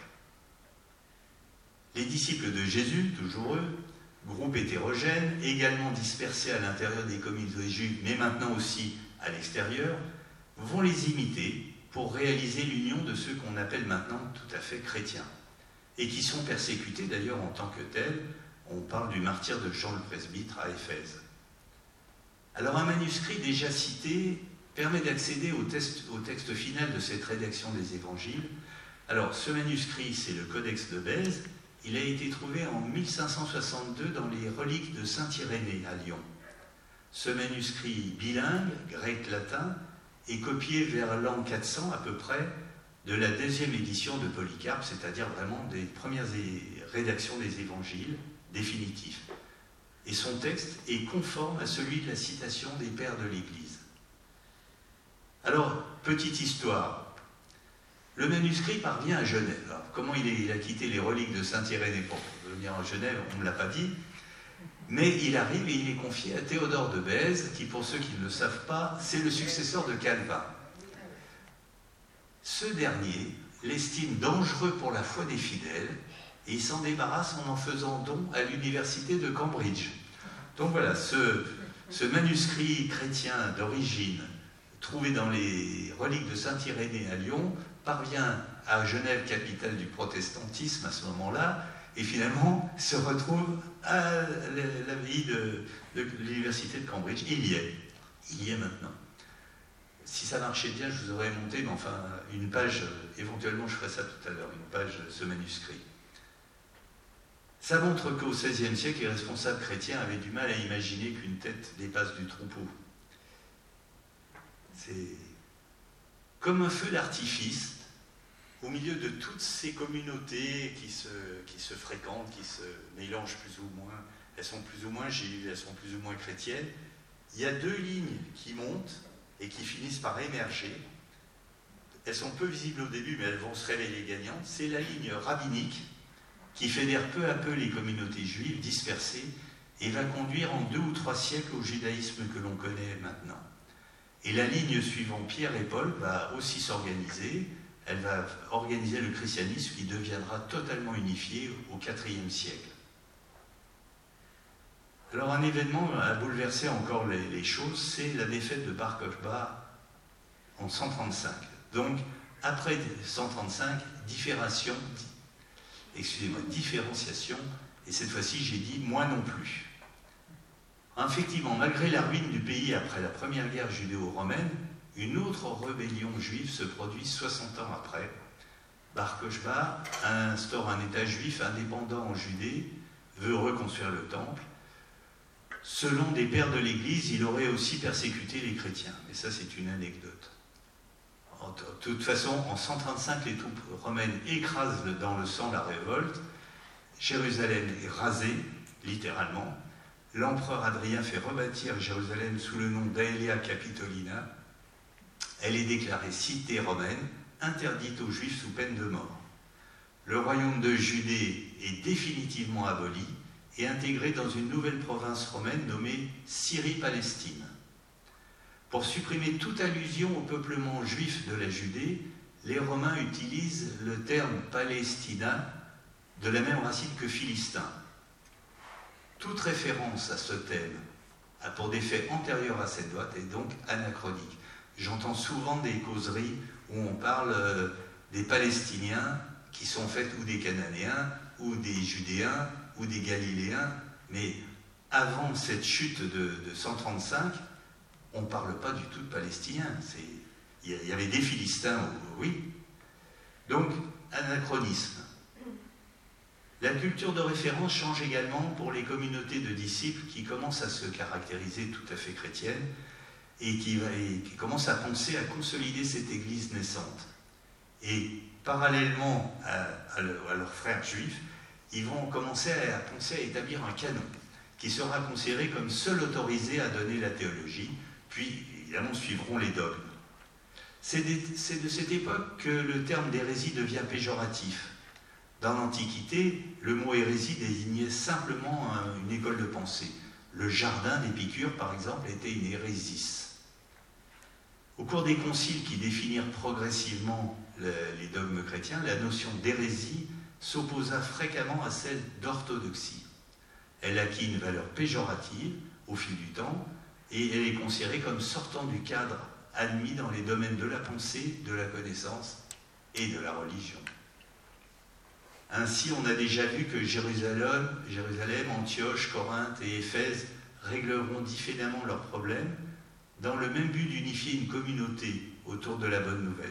Les disciples de Jésus, toujours eux, groupe hétérogène, également dispersés à l'intérieur des communautés juives, mais maintenant aussi à l'extérieur, vont les imiter pour réaliser l'union de ceux qu'on appelle maintenant tout à fait chrétiens, et qui sont persécutés d'ailleurs en tant que tels. On parle du martyre de Jean le presbytre à Éphèse. Alors un manuscrit déjà cité permet d'accéder au texte, au texte final de cette rédaction des évangiles. Alors ce manuscrit, c'est le Codex de Bèze. Il a été trouvé en mille cinq cent soixante-deux dans les reliques de Saint-Irénée à Lyon. Ce manuscrit bilingue, grec-latin, est copié vers l'an quatre cents à peu près de la deuxième édition de Polycarpe, c'est-à-dire vraiment des premières rédactions des évangiles définitifs. Et son texte est conforme à celui de la citation des pères de l'Église. Alors, petite histoire. Le manuscrit parvient à Genève. Alors, comment il, est, il a quitté les reliques de Saint-Irénée pour venir en Genève, on ne me l'a pas dit. Mais il arrive et il est confié à Théodore de Bèze, qui, pour ceux qui ne le savent pas, c'est le successeur de Calvin. Ce dernier l'estime dangereux pour la foi des fidèles et il s'en débarrasse en en faisant don à l'université de Cambridge. Donc voilà, ce, ce manuscrit chrétien d'origine, trouvé dans les reliques de Saint-Irénée à Lyon, parvient à Genève, capitale du protestantisme à ce moment-là, et finalement se retrouve à l'abbaye de, de l'université de Cambridge. Il y est, il y est maintenant. Si ça marchait bien, je vous aurais monté, mais enfin, une page, éventuellement je ferai ça tout à l'heure, une page, ce manuscrit. Ça montre qu'au seizième siècle, les responsables chrétiens avaient du mal à imaginer qu'une tête dépasse du troupeau. C'est comme un feu d'artifice, au milieu de toutes ces communautés qui se, qui se fréquentent, qui se mélangent plus ou moins, elles sont plus ou moins juives, elles sont plus ou moins chrétiennes, il y a deux lignes qui montent et qui finissent par émerger. Elles sont peu visibles au début, mais elles vont se révéler gagnantes. C'est la ligne rabbinique qui fédère peu à peu les communautés juives dispersées et va conduire en deux ou trois siècles au judaïsme que l'on connaît maintenant. Et la ligne suivant Pierre et Paul va aussi s'organiser. Elle va organiser le christianisme qui deviendra totalement unifié au quatrième siècle. Alors un événement a bouleversé encore les, les choses, c'est la défaite de Bar Kokhba en cent trente-cinq. Donc, après cent trente-cinq, différenciation, excusez-moi, différenciation, et cette fois-ci j'ai dit moi non plus. Effectivement, malgré la ruine du pays après la première guerre judéo-romaine, une autre rébellion juive se produit soixante ans après. Bar Kokhba instaure un État juif indépendant en Judée, veut reconstruire le temple. Selon des pères de l'Église, il aurait aussi persécuté les chrétiens. Mais ça, c'est une anecdote. De toute façon, en cent trente-cinq, les troupes romaines écrasent dans le sang la révolte. Jérusalem est rasée, littéralement. L'empereur Adrien fait rebâtir Jérusalem sous le nom d'Aelia Capitolina. Elle est déclarée cité romaine, interdite aux Juifs sous peine de mort. Le royaume de Judée est définitivement aboli et intégré dans une nouvelle province romaine nommée Syrie-Palestine. Pour supprimer toute allusion au peuplement juif de la Judée, les Romains utilisent le terme Palestina de la même racine que philistin. Toute référence à ce thème a pour des faits antérieurs à cette date est donc anachronique. J'entends souvent des causeries où on parle euh, des Palestiniens qui sont faites ou des Cananéens, ou des Judéens, ou des Galiléens, mais avant cette chute de, de cent trente-cinq, on ne parle pas du tout de Palestiniens. Il y avait des Philistins, oui. Donc, anachronisme. La culture de référence change également pour les communautés de disciples qui commencent à se caractériser tout à fait chrétiennes et qui, et qui commencent à penser à consolider cette église naissante. Et parallèlement à, à, le, à leurs frères juifs, ils vont commencer à, à penser à établir un canon qui sera considéré comme seul autorisé à donner la théologie, puis évidemment suivront les dogmes. C'est de cette époque que le terme d'hérésie devient péjoratif. Dans l'Antiquité, le mot hérésie désignait simplement une école de pensée. Le jardin d'Épicure, par exemple, était une hérésis. Au cours des conciles qui définirent progressivement le, les dogmes chrétiens, la notion d'hérésie s'opposa fréquemment à celle d'orthodoxie. Elle acquit une valeur péjorative au fil du temps et elle est considérée comme sortant du cadre admis dans les domaines de la pensée, de la connaissance et de la religion. Ainsi, on a déjà vu que Jérusalem, Jérusalem, Antioche, Corinthe et Éphèse régleront différemment leurs problèmes dans le même but d'unifier une communauté autour de la bonne nouvelle.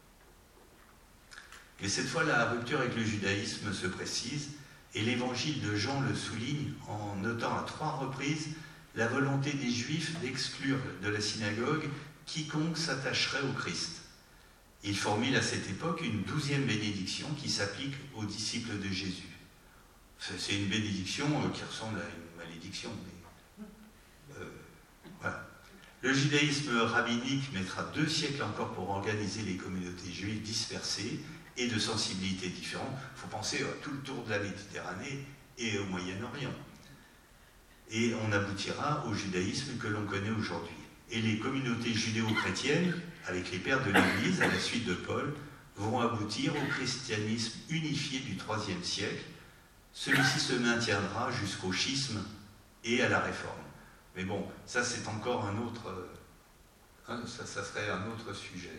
Mais cette fois, la rupture avec le judaïsme se précise et l'évangile de Jean le souligne en notant à trois reprises la volonté des Juifs d'exclure de la synagogue quiconque s'attacherait au Christ. Il formule à cette époque une douzième bénédiction qui s'applique aux disciples de Jésus. C'est une bénédiction qui ressemble à une malédiction. Mais, euh, voilà. Le judaïsme rabbinique mettra deux siècles encore pour organiser les communautés juives dispersées et de sensibilités différentes. Il faut penser à tout le tour de la Méditerranée et au Moyen-Orient. Et on aboutira au judaïsme que l'on connaît aujourd'hui. Et les communautés judéo-chrétiennes, avec les pères de l'Église, à la suite de Paul, vont aboutir au christianisme unifié du troisième siècle. Celui-ci se maintiendra jusqu'au schisme et à la Réforme. Mais bon, ça c'est encore un autre... Hein, ça, ça serait un autre sujet.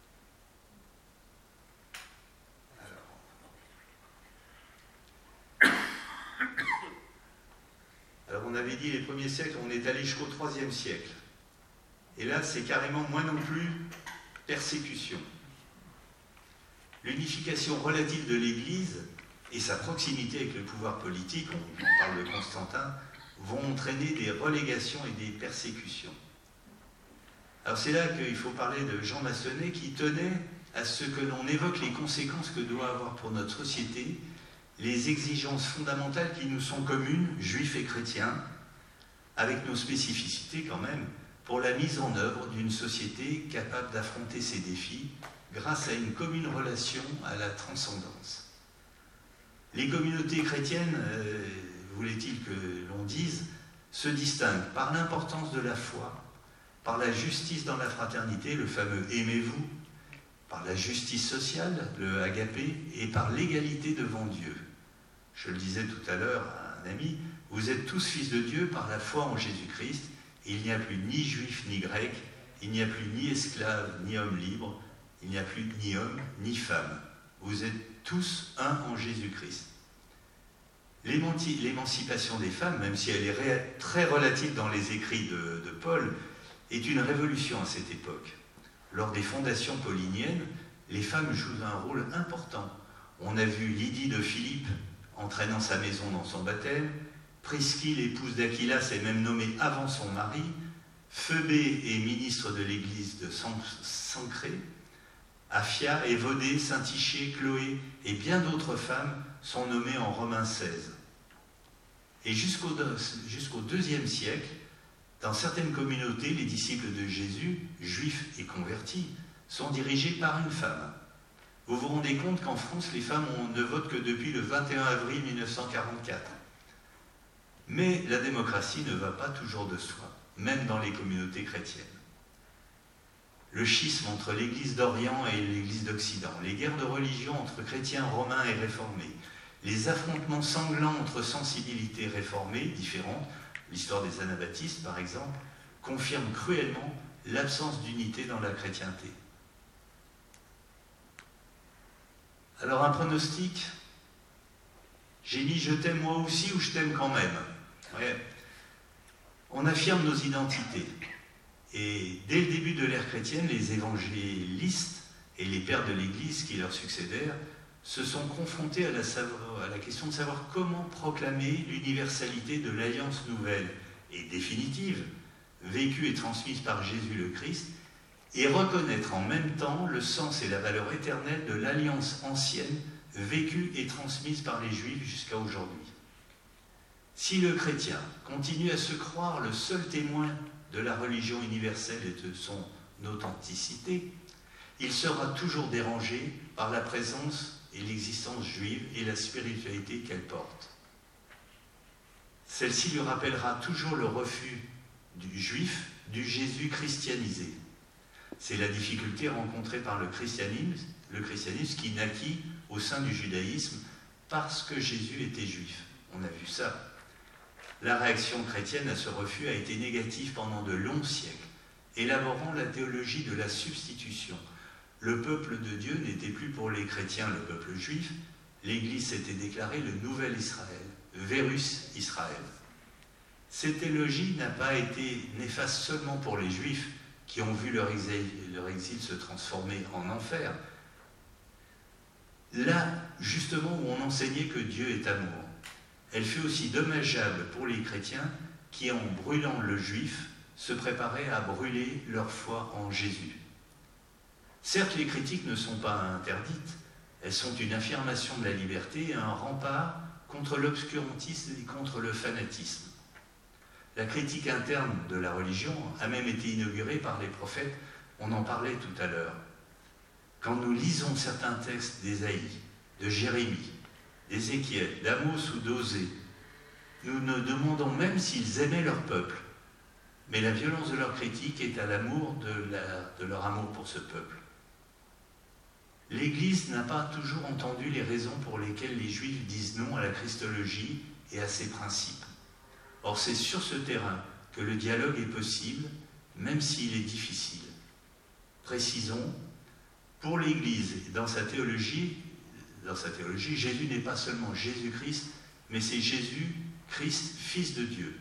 Alors... Alors on avait dit les premiers siècles, on est allé jusqu'au troisième siècle. Et là, c'est carrément moins non plus persécution. L'unification relative de l'Église et sa proximité avec le pouvoir politique, on parle de Constantin, vont entraîner des relégations et des persécutions. Alors c'est là qu'il faut parler de Jean Massonnet qui tenait à ce que l'on évoque les conséquences que doit avoir pour notre société les exigences fondamentales qui nous sont communes, juifs et chrétiens, avec nos spécificités quand même, pour la mise en œuvre d'une société capable d'affronter ces défis grâce à une commune relation à la transcendance. Les communautés chrétiennes, euh, voulait-il que l'on dise, se distinguent par l'importance de la foi, par la justice dans la fraternité, le fameux « aimez-vous », par la justice sociale, le agapé, et par l'égalité devant Dieu. Je le disais tout à l'heure à un ami, vous êtes tous fils de Dieu par la foi en Jésus-Christ. Il n'y a plus ni juif ni grec, il n'y a plus ni esclave ni homme libre, il n'y a plus ni homme ni femme. Vous êtes tous un en Jésus-Christ. L'émancipation des femmes, même si elle est très relative dans les écrits de, de Paul, est une révolution à cette époque. Lors des fondations pauliniennes, les femmes jouent un rôle important. On a vu Lydie de Philippe entraînant sa maison dans son baptême, Priscille, épouse d'Aquilas, est même nommée avant son mari, Phoebé est ministre de l'église de Sancré, Aphia, Évodée, Saint-Iché, Chloé et bien d'autres femmes sont nommées en Romains seize. Et jusqu'au jusqu'au deuxième siècle, dans certaines communautés, les disciples de Jésus, juifs et convertis, sont dirigés par une femme. Vous vous rendez compte qu'en France, les femmes on ne votent que depuis le vingt et un avril mille neuf cent quarante-quatre. Mais la démocratie ne va pas toujours de soi, même dans les communautés chrétiennes. Le schisme entre l'Église d'Orient et l'Église d'Occident, les guerres de religion entre chrétiens, romains et réformés, les affrontements sanglants entre sensibilités réformées différentes, l'histoire des anabaptistes par exemple, confirment cruellement l'absence d'unité dans la chrétienté. Alors un pronostic, j'ai mis « je t'aime moi aussi » ou « je t'aime quand même ». Ouais. On affirme nos identités. Et dès le début de l'ère chrétienne, les évangélistes et les pères de l'Église qui leur succédèrent se sont confrontés à la, à la question de savoir comment proclamer l'universalité de l'alliance nouvelle et définitive, vécue et transmise par Jésus le Christ, et reconnaître en même temps le sens et la valeur éternelle de l'alliance ancienne, vécue et transmise par les Juifs jusqu'à aujourd'hui. Si le chrétien continue à se croire le seul témoin de la religion universelle et de son authenticité, il sera toujours dérangé par la présence et l'existence juive et la spiritualité qu'elle porte. Celle-ci lui rappellera toujours le refus du juif du Jésus christianisé. C'est la difficulté rencontrée par le christianisme, le christianisme qui naquit au sein du judaïsme parce que Jésus était juif. On a vu ça. La réaction chrétienne à ce refus a été négative pendant de longs siècles, élaborant la théologie de la substitution. Le peuple de Dieu n'était plus pour les chrétiens le peuple juif, l'Église s'était déclarée le nouvel Israël, Verus Israël. Cette théologie n'a pas été néfaste seulement pour les Juifs qui ont vu leur exil, leur exil se transformer en enfer. Là, justement, où on enseignait que Dieu est amour, elle fut aussi dommageable pour les chrétiens qui, en brûlant le juif, se préparaient à brûler leur foi en Jésus. Certes, les critiques ne sont pas interdites, elles sont une affirmation de la liberté et un rempart contre l'obscurantisme et contre le fanatisme. La critique interne de la religion a même été inaugurée par les prophètes, on en parlait tout à l'heure. Quand nous lisons certains textes d'Ésaïe, de Jérémie, d'Ézéchiel, d'Amos ou d'Osée, nous nous demandons même s'ils aimaient leur peuple. Mais la violence de leur critique est à l'amour de, la, de leur amour pour ce peuple. L'Église n'a pas toujours entendu les raisons pour lesquelles les Juifs disent non à la Christologie et à ses principes. Or, c'est sur ce terrain que le dialogue est possible, même s'il est difficile. Précisons, pour l'Église et dans sa théologie, dans sa théologie, Jésus n'est pas seulement Jésus-Christ, mais c'est Jésus-Christ, Fils de Dieu.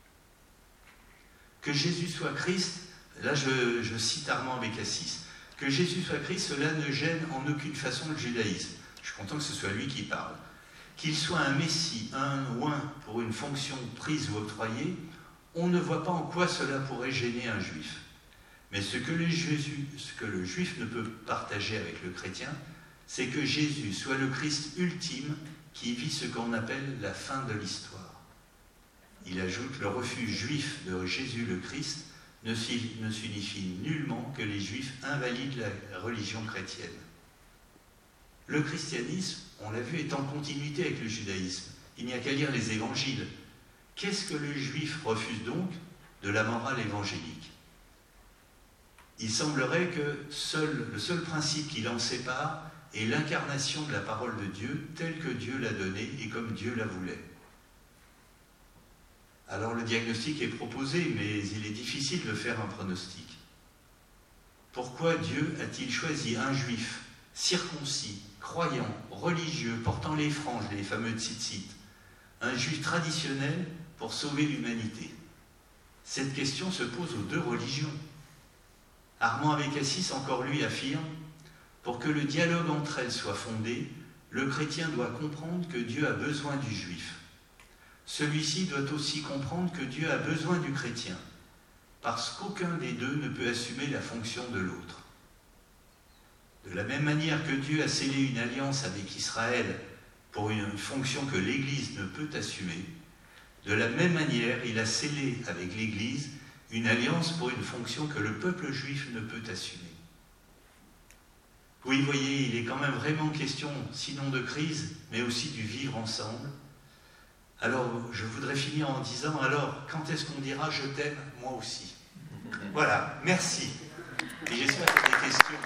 Que Jésus soit Christ, là je, je cite Armand Bécassis, que Jésus soit Christ, cela ne gêne en aucune façon le judaïsme. Je suis content que ce soit lui qui parle. Qu'il soit un messie, un oint pour une fonction prise ou octroyée, on ne voit pas en quoi cela pourrait gêner un juif. Mais ce que, les Jésus, ce que le juif ne peut partager avec le chrétien, c'est que Jésus soit le Christ ultime qui vit ce qu'on appelle la fin de l'histoire. Il ajoute, le refus juif de Jésus le Christ ne signifie nullement que les Juifs invalident la religion chrétienne. Le christianisme, on l'a vu, est en continuité avec le judaïsme. Il n'y a qu'à lire les évangiles. Qu'est-ce que le juif refuse donc de la morale évangélique? Il semblerait que seul, le seul principe qui l'en sépare est l'incarnation de la parole de Dieu telle que Dieu l'a donnée et comme Dieu la voulait. Alors le diagnostic est proposé, mais il est difficile de faire un pronostic. Pourquoi Dieu a-t-il choisi un juif circoncis, croyant, religieux, portant les franges, les fameux tzitzit, un juif traditionnel pour sauver l'humanité? Cette question se pose aux deux religions. Armand Bécassis, encore lui, affirme « Pour que le dialogue entre elles soit fondé, le chrétien doit comprendre que Dieu a besoin du juif. Celui-ci doit aussi comprendre que Dieu a besoin du chrétien, parce qu'aucun des deux ne peut assumer la fonction de l'autre. De la même manière que Dieu a scellé une alliance avec Israël pour une fonction que l'Église ne peut assumer, de la même manière, il a scellé avec l'Église une alliance pour une fonction que le peuple juif ne peut assumer. Oui, voyez, il est quand même vraiment question, sinon de crise, mais aussi du vivre ensemble. Alors, je voudrais finir en disant, alors, quand est-ce qu'on dira « je t'aime, moi aussi » ? Voilà, merci. Et j'espère qu'il y a des questions.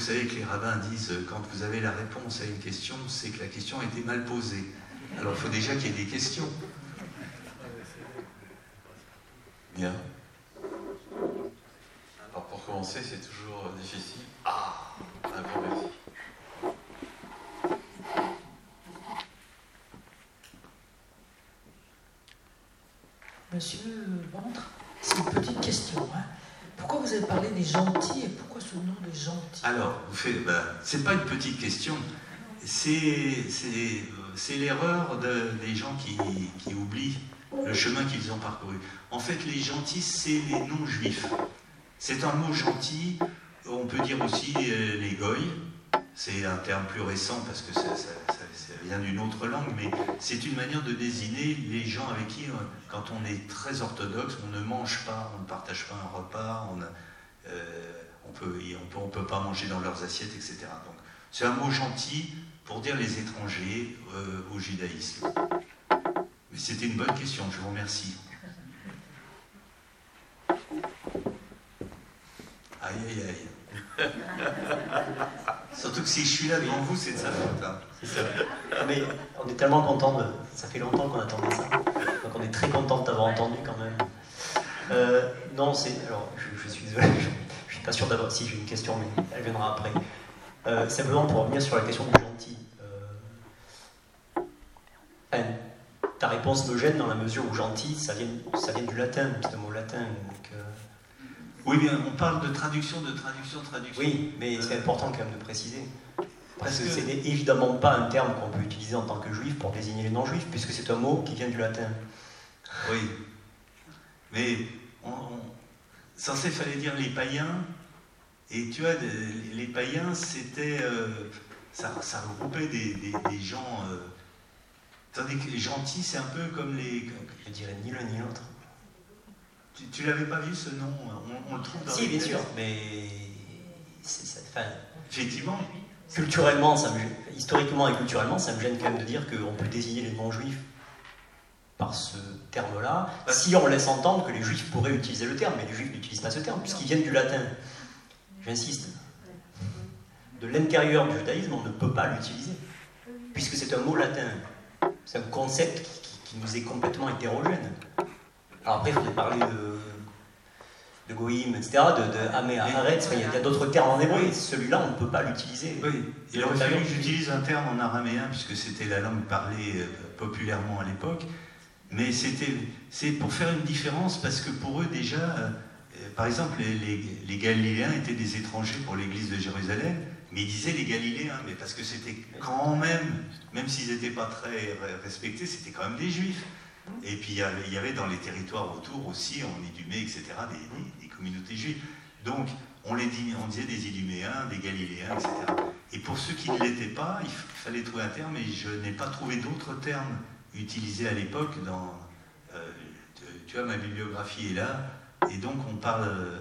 savez que les rabbins disent, quand vous avez la réponse à une question, c'est que la question a été mal posée. Alors il faut déjà qu'il y ait des questions. Bien. Alors pour commencer, c'est toujours difficile. Ah, un grand merci. Monsieur Ventre, c'est une petite question. Hein. Pourquoi vous avez parlé des gentils et pourquoi ce nom de gentil? Alors, vous faites, ben, c'est pas une petite question. C'est, c'est, c'est l'erreur de, des gens qui, qui oublient le chemin qu'ils ont parcouru. En fait, les gentils, c'est les non-juifs. C'est un mot gentil. On peut dire aussi euh, les goïs. C'est un terme plus récent parce que ça, ça, ça, ça vient d'une autre langue, mais c'est une manière de désigner les gens avec qui, quand on est très orthodoxe, on ne mange pas, on ne partage pas un repas, on euh, on peut, on peut, on peut pas manger dans leurs assiettes, et cetera. Donc, c'est un mot gentil pour dire les étrangers euh, au judaïsme. Mais c'était une bonne question, je vous remercie. Aïe, aïe, aïe. Surtout que si je suis là devant vous, c'est de sa faute. Hein. C'est ça. Mais on est tellement content de... Ça fait longtemps qu'on attendait ça. Donc on est très content de t'avoir entendu quand même. Euh, non, c'est... Alors, je, je suis désolé, je, je suis pas sûr d'avoir... Si, j'ai une question, mais elle viendra après. Euh, simplement pour revenir sur la question du gentil. Euh... Enfin, ta réponse me gêne dans la mesure où gentil, ça vient, ça vient du latin, c'est un mot latin. Donc, euh... Oui, bien, on parle de traduction, de traduction, de traduction. Oui, mais c'est euh... important quand même de préciser. Parce que que... c'est évidemment pas un terme qu'on peut utiliser en tant que juif pour désigner les non-juifs, puisque c'est un mot qui vient du latin. Oui. Mais on, on... censé fallait dire les païens, et tu vois, les païens, c'était... Euh, ça, ça regroupait des, des, des gens... Euh, tandis que les gentils, c'est un peu comme les... Je dirais ni l'un ni l'autre. Tu, tu l'avais pas vu ce nom? On, on le trouve dans si, les bien textes. sûr, mais... C'est, ça, enfin, effectivement. Culturellement, ça me, historiquement et culturellement, ça me gêne quand même de dire qu'on peut désigner les non-juifs par ce terme-là, ouais. Si on laisse entendre que les juifs pourraient utiliser le terme, mais les juifs n'utilisent pas ce terme, puisqu'ils viennent du latin. J'insiste. De l'intérieur du judaïsme, on ne peut pas l'utiliser, puisque c'est un mot latin. C'est un concept qui, qui, qui nous est complètement hétérogène. Alors après, il faudrait parler de... de goïm, et cetera, de, de amé, aretz, il y a, a d'autres termes en hébreu, et celui-là, on ne peut pas l'utiliser. Oui, il aurait fallu que j'utilise un terme en araméen, puisque c'était la langue parlée euh, populairement à l'époque, mais c'était, c'est pour faire une différence, parce que pour eux, déjà, euh, par exemple, les, les, les Galiléens étaient des étrangers pour l'église de Jérusalem, mais ils disaient les Galiléens, mais parce que c'était quand même, même s'ils n'étaient pas très respectés, c'était quand même des Juifs. Et puis il y, avait, il y avait dans les territoires autour aussi, en Idumée, et cetera, des, des, des communautés juives. Donc on, les dit, on disait des Iduméens, des Galiléens, et cetera. Et pour ceux qui ne l'étaient pas, il fallait trouver un terme, et je n'ai pas trouvé d'autres termes utilisés à l'époque. Dans, euh, tu vois, ma bibliographie est là, et donc on parle... Euh,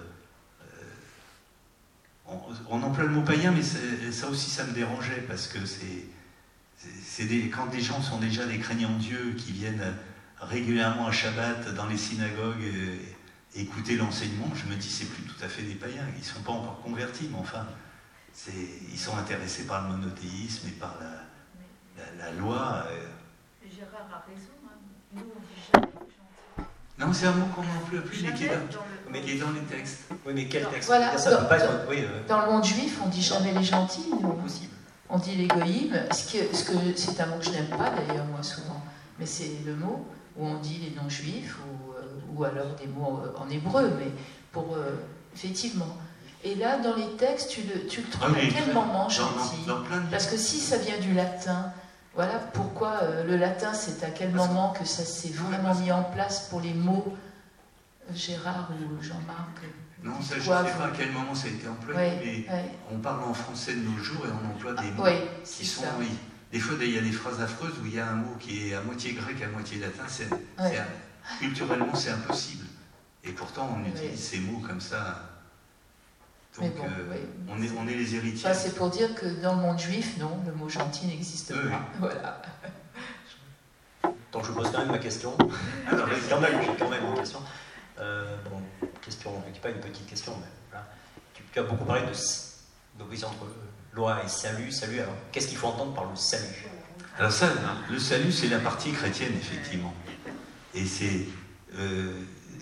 on, on emploie le mot païen, mais ça aussi ça me dérangeait, parce que c'est, c'est des, quand des gens sont déjà des craignants de Dieu, qui viennent... régulièrement à Shabbat dans les synagogues euh, écouter l'enseignement, je me dis c'est plus tout à fait des païens, ils ne sont pas encore convertis, mais enfin c'est, ils sont intéressés par le monothéisme et par la, la, la loi. Euh. Gérard a raison, hein. Nous on dit jamais gentil. Non, c'est un mot qu'on n'emploie plus, mais qui est, dans, le... mais qui est dans les textes. Oui, mais quel texte? Voilà, ça dans, peut pas dans, être... oui, euh... dans le monde juif, on dit jamais les gentils, nous. Possible. On dit les goïms, ce que, ce que, c'est un mot que je n'aime pas d'ailleurs, moi souvent, mais c'est le mot où on dit les non-juifs, ou, euh, ou alors des mots en hébreu, mais pour euh, effectivement. Et là, dans les textes, tu le, tu le trouves ah, à quel moment gentil? dans, dans plein de... Parce que si ça vient du latin, voilà pourquoi euh, le latin, c'est à quel Parce moment que ça s'est vraiment mis en place pour les mots, Gérard ou Jean-Marc? Non, ça, je ne sais pas à quel moment ça a été employé, ouais, mais ouais. On parle en français de nos jours et on emploie des mots ouais, qui sont... Oui, des fois, il y a des phrases affreuses où il y a un mot qui est à moitié grec, à moitié latin. C'est, ouais. c'est, culturellement, c'est impossible. Et pourtant, on utilise ouais. ces mots comme ça. Donc, bon, euh, ouais. on, est, on est les héritiers. Ça, c'est pour dire que dans le monde juif, non, le mot gentil n'existe oui, pas. Oui. Voilà. Donc, je pose quand même ma question. Alors, j'ai quand même, j'ai quand même une question. Euh, bon, question, qui n'est pas une petite question, mais voilà. Tu, tu as beaucoup parlé de l'opposition entre loi et salut. Salut, alors qu'est-ce qu'il faut entendre par le salut? Alors ça, le salut, c'est la partie chrétienne, effectivement. Et c'est euh,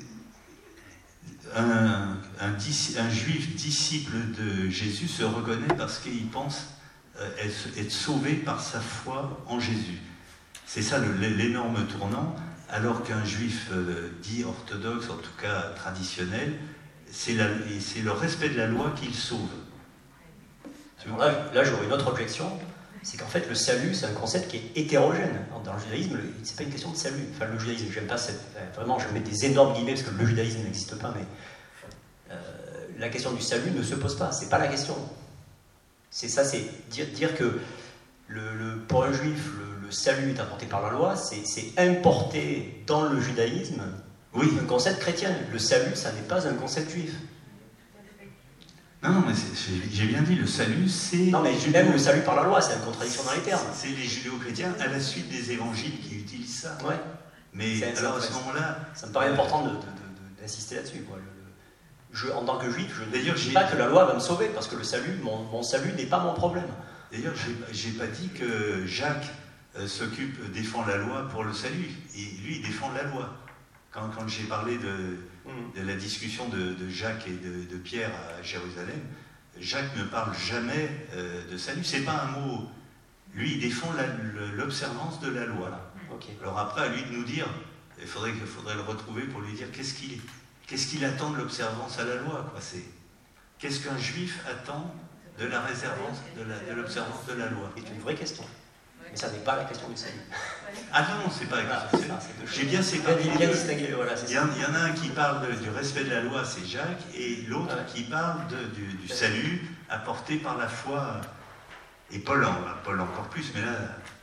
un, un, un juif disciple de Jésus se reconnaît parce qu'il pense euh, être, être sauvé par sa foi en Jésus. C'est ça le, l'énorme tournant, alors qu'un juif euh, dit orthodoxe, en tout cas traditionnel, c'est, la, c'est le respect de la loi qui le sauve. Alors là, là j'aurais une autre objection, c'est qu'en fait le salut c'est un concept qui est hétérogène. Dans le judaïsme, c'est pas une question de salut. Enfin le judaïsme, j'aime pas cette... Vraiment, je mets des énormes guillemets parce que le judaïsme n'existe pas, mais euh, la question du salut ne se pose pas, c'est pas la question. C'est ça, c'est dire, dire que le, le, pour un juif, le, le salut est apporté par la loi, c'est, c'est importer dans le judaïsme oui. un concept chrétien. Le salut, ça n'est pas un concept juif. Non, non, mais c'est, j'ai bien dit, le salut, c'est... Non, mais même le salut par la loi, c'est une contradiction dans les termes. C'est les judéo-chrétiens à la suite des évangiles qui utilisent ça. Ouais. Mais c'est, alors à ce moment-là... Ça me paraît euh, important de, de, de, d'insister là-dessus. Quoi. Le, je, en tant que juif, je ne dis pas que la loi va me sauver, parce que le salut, mon, mon salut n'est pas mon problème. D'ailleurs, j'ai, j'ai pas dit que Jacques euh, s'occupe, défend la loi pour le salut. Et lui, il défend la loi. Quand, quand j'ai parlé de... de la discussion de, de Jacques et de, de Pierre à Jérusalem, Jacques ne parle jamais euh, de salut. C'est pas un mot. Lui, il défend la, l'observance de la loi. Là. Okay. Alors après, à lui de nous dire, il faudrait, il faudrait le retrouver pour lui dire qu'est-ce qu'il, qu'est-ce qu'il attend de l'observance à la loi. Quoi. C'est, qu'est-ce qu'un juif attend de la réservance, de, la, de l'observance de la loi? C'est une vraie question. Mais ça n'est pas la question du salut. Ah non, c'est pas la question. Ah, c'est, J'ai bien séparé les deux. Voilà, c'est il, y en, il y en a un qui parle de, du respect de la loi, c'est Jacques, et l'autre ouais. qui parle de, du, du salut apporté par la foi. Et Paul, en, Paul encore plus, mais là...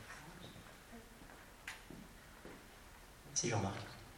C'est Jean-Marc.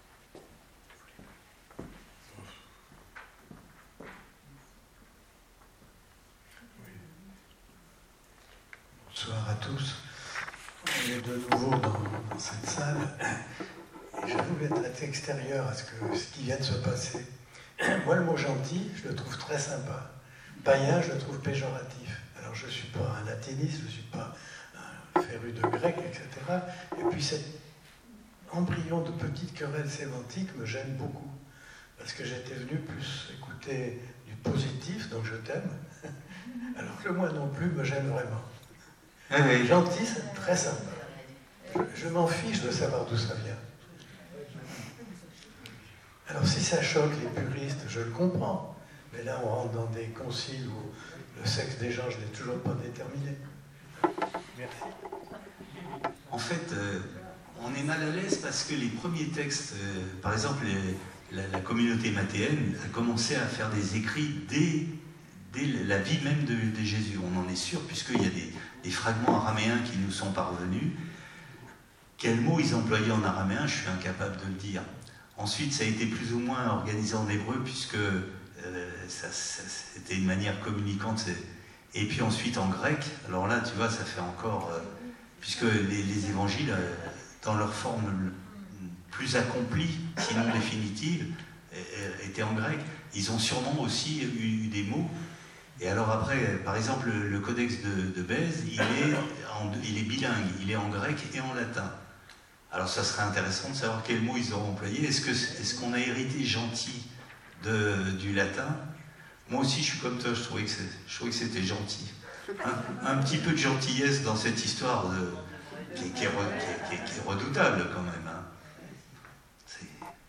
Bonsoir à tous. On est de nouveau dans, dans cette salle. Et j'avoue être extérieur à ce, que, ce qui vient de se passer. Moi, le mot gentil, je le trouve très sympa. Païen, je le trouve péjoratif. Alors, je ne suis pas un latiniste, je ne suis pas un féru de grec, et cetera. Et puis, cet embryon de petite querelle sémantique me gêne beaucoup. Parce que j'étais venu plus écouter du positif, donc je t'aime. Alors que moi non plus me gêne vraiment. Ah oui. Gentil, c'est très sympa. Je, je m'en fiche de savoir d'où ça vient. Alors si ça choque les puristes, je le comprends. Mais là, on rentre dans des conciles où le sexe des gens, je ne l'ai toujours pas déterminé. Merci. En fait, euh, on est mal à l'aise parce que les premiers textes, euh, par exemple, les, la, la communauté mathéenne a commencé à faire des écrits dès, dès la vie même de, de Jésus. On en est sûr, puisqu'il y a des... des fragments araméens qui nous sont parvenus. Quels mots ils employaient en araméen, je suis incapable de le dire. Ensuite, ça a été plus ou moins organisé en hébreu, puisque euh, ça, ça, c'était une manière communicante. Et puis ensuite en grec. Alors là, tu vois, ça fait encore... Euh, puisque les, les évangiles, euh, dans leur forme plus accomplie, sinon définitive, euh, étaient en grec. Ils ont sûrement aussi eu, eu des mots. Et alors après, par exemple, le, le codex de, de Bèze, il est, en, il est bilingue, il est en grec et en latin. Alors ça serait intéressant de savoir quels mots ils auront employés. Est-ce, que, est-ce qu'on a hérité gentil de, du latin? Moi aussi, je suis comme toi, je trouvais que, c'est, je trouvais que c'était gentil. Un, un petit peu de gentillesse dans cette histoire de, qui, qui, est, qui, est, qui est redoutable quand même. Hein. C'est...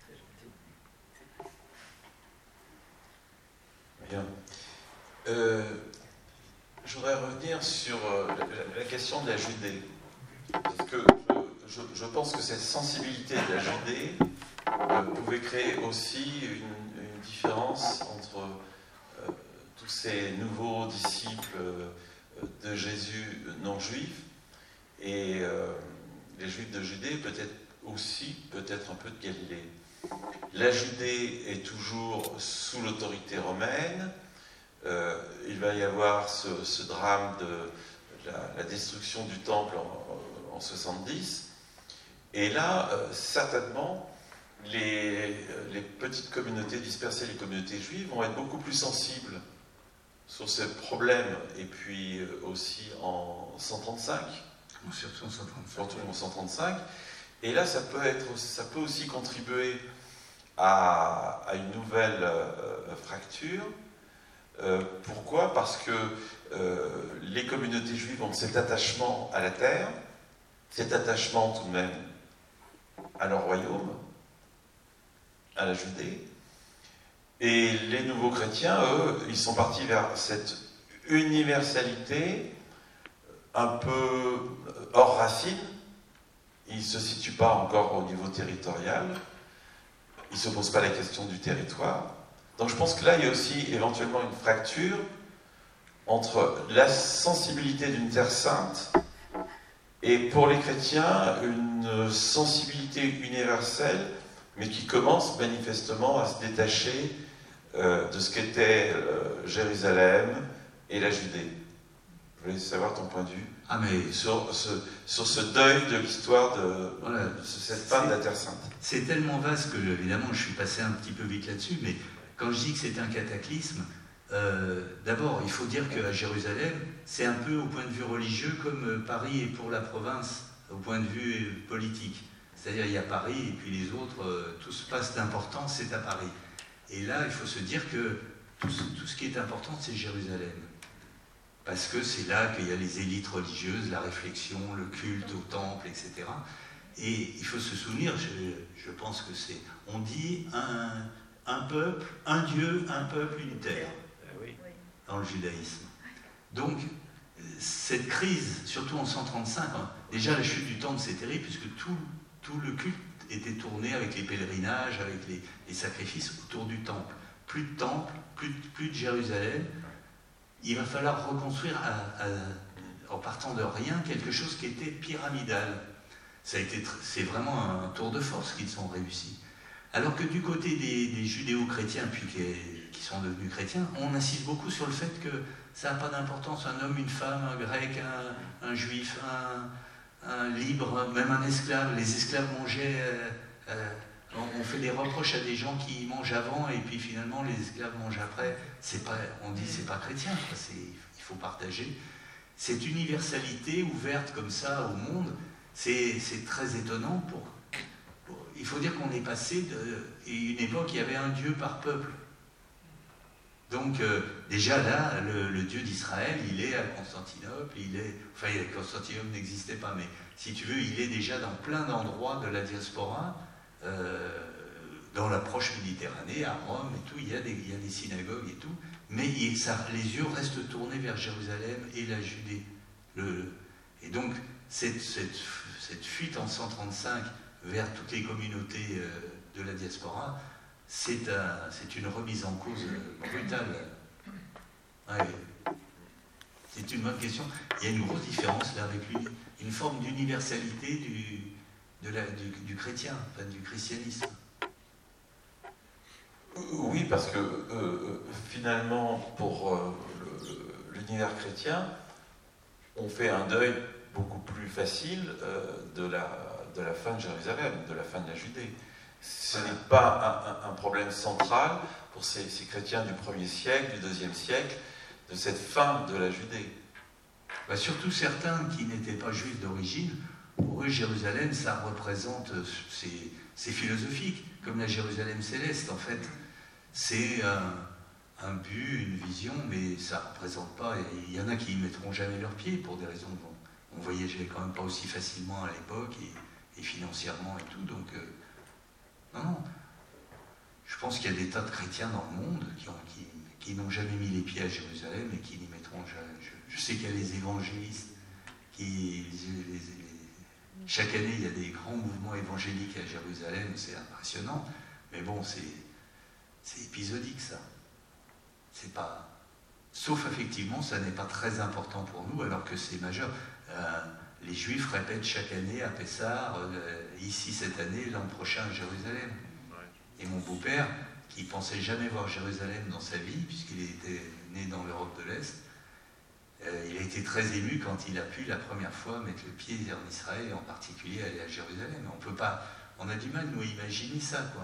Bien. Euh, je voudrais revenir sur euh, la, la question de la Judée. Parce que je, je, je pense que cette sensibilité de la Judée euh, pouvait créer aussi une, une différence entre euh, tous ces nouveaux disciples euh, de Jésus non-juifs et euh, les juifs de Judée, peut-être aussi, peut-être un peu de Galilée. La Judée est toujours sous l'autorité romaine. Euh, il va y avoir ce, ce drame de la, la destruction du temple en, en soixante-dix. Et là, euh, certainement, les, les petites communautés dispersées, les communautés juives, vont être beaucoup plus sensibles sur ces problèmes, et puis aussi en cent trente-cinq. Surtout en cent trente-cinq. Surtout en cent trente-cinq. Et là, ça peut, être, ça peut aussi contribuer à, à une nouvelle euh, fracture. Euh, pourquoi ? Parce que euh, les communautés juives ont cet attachement à la terre, cet attachement tout de même à leur royaume, à la Judée. Et les nouveaux chrétiens, eux, ils sont partis vers cette universalité un peu hors racine. Ils ne se situent pas encore au niveau territorial. Ils ne se posent pas la question du territoire. Donc je pense que là, il y a aussi éventuellement une fracture entre la sensibilité d'une terre sainte et pour les chrétiens, une sensibilité universelle, mais qui commence manifestement à se détacher euh, de ce qu'était euh, Jérusalem et la Judée. Je voulais savoir ton point de vue Ah, mais sur ce, sur ce deuil de l'histoire de, voilà, de cette fin de la Terre Sainte. C'est tellement vaste que, évidemment, je suis passé un petit peu vite là-dessus, mais quand je dis que c'est un cataclysme, euh, d'abord, il faut dire qu'à Jérusalem, c'est un peu au point de vue religieux comme Paris est pour la province, au point de vue politique. C'est-à-dire, il y a Paris et puis les autres, euh, tout se passe d'important, c'est à Paris. Et là, il faut se dire que tout, tout ce qui est important, c'est Jérusalem. Parce que c'est là qu'il y a les élites religieuses, la réflexion, le culte au temple, et cetera. Et il faut se souvenir, je, je pense que c'est, on dit un, un peuple, un Dieu, un peuple, une terre, dans le judaïsme. Donc, cette crise, surtout en cent trente-cinq, hein, déjà la chute du temple, c'est terrible, puisque tout, tout le culte était tourné avec les pèlerinages, avec les, les sacrifices autour du temple. Plus de temple, plus, plus de Jérusalem. Il va falloir reconstruire, à, à, en partant de rien, quelque chose qui était pyramidal. Ça a été, c'est vraiment un tour de force qu'ils ont réussi. Alors que du côté des, des judéo-chrétiens, puis qui, qui sont devenus chrétiens, on insiste beaucoup sur le fait que ça n'a pas d'importance, un homme, une femme, un grec, un, un juif, un, un libre, même un esclave. Les esclaves mangeaient... Euh, euh, on fait des reproches à des gens qui mangent avant et puis finalement les esclaves mangent après. C'est pas, on dit c'est pas chrétien, c'est, il faut partager. Cette universalité ouverte comme ça au monde, c'est, c'est très étonnant. Pour, pour, il faut dire qu'on est passé de une époque où il y avait un Dieu par peuple. Donc euh, déjà là, le, le Dieu d'Israël, il est à Constantinople, il est, enfin Constantinople n'existait pas, mais si tu veux, il est déjà dans plein d'endroits de la diaspora. Euh, dans l'approche Méditerranée, à Rome et tout, il y a des, il y a des synagogues et tout, mais il, ça, les yeux restent tournés vers Jérusalem et la Judée. Le, et donc, cette, cette, cette fuite en cent trente-cinq vers toutes les communautés euh, de la diaspora, c'est, un, c'est une remise en cause brutale. Ouais. C'est une bonne question. Il y a une grosse différence là avec lui, une forme d'universalité du De la, du, du chrétien, enfin du christianisme. Oui, parce que euh, finalement, pour euh, le, l'univers chrétien, on fait un deuil beaucoup plus facile euh, de, la, de la fin de Jérusalem, de la fin de la Judée. Ce n'est pas un, un, un problème central pour ces, ces chrétiens du premier siècle, du deuxième siècle, de cette fin de la Judée. Bah, surtout certains qui n'étaient pas juifs d'origine. Pour eux, Jérusalem, ça représente, c'est, c'est philosophique, comme la Jérusalem céleste. En fait, c'est un, un but, une vision, mais ça ne représente pas. Il y en a qui ne mettront jamais leurs pieds pour des raisons. Bon, on voyageait quand même pas aussi facilement à l'époque et, et financièrement et tout. Donc, euh, non, non. Je pense qu'il y a des tas de chrétiens dans le monde qui, ont, qui, qui n'ont jamais mis les pieds à Jérusalem et qui n'y mettront jamais. Je, je sais qu'il y a les évangélistes qui. Les, les, Chaque année, il y a des grands mouvements évangéliques à Jérusalem, c'est impressionnant. Mais bon, c'est, c'est épisodique, ça. C'est pas... Sauf, effectivement, ça n'est pas très important pour nous, alors que c'est majeur. Euh, les Juifs répètent chaque année à Pessah, euh, ici cette année, l'an prochain à Jérusalem. Et mon beau-père, qui pensait jamais voir Jérusalem dans sa vie, puisqu'il était né dans l'Europe de l'Est, Euh, il a été très ému quand il a pu la première fois mettre le pied en Israël et en particulier aller à Jérusalem. On peut pas, on a du mal nous imaginer ça, quoi.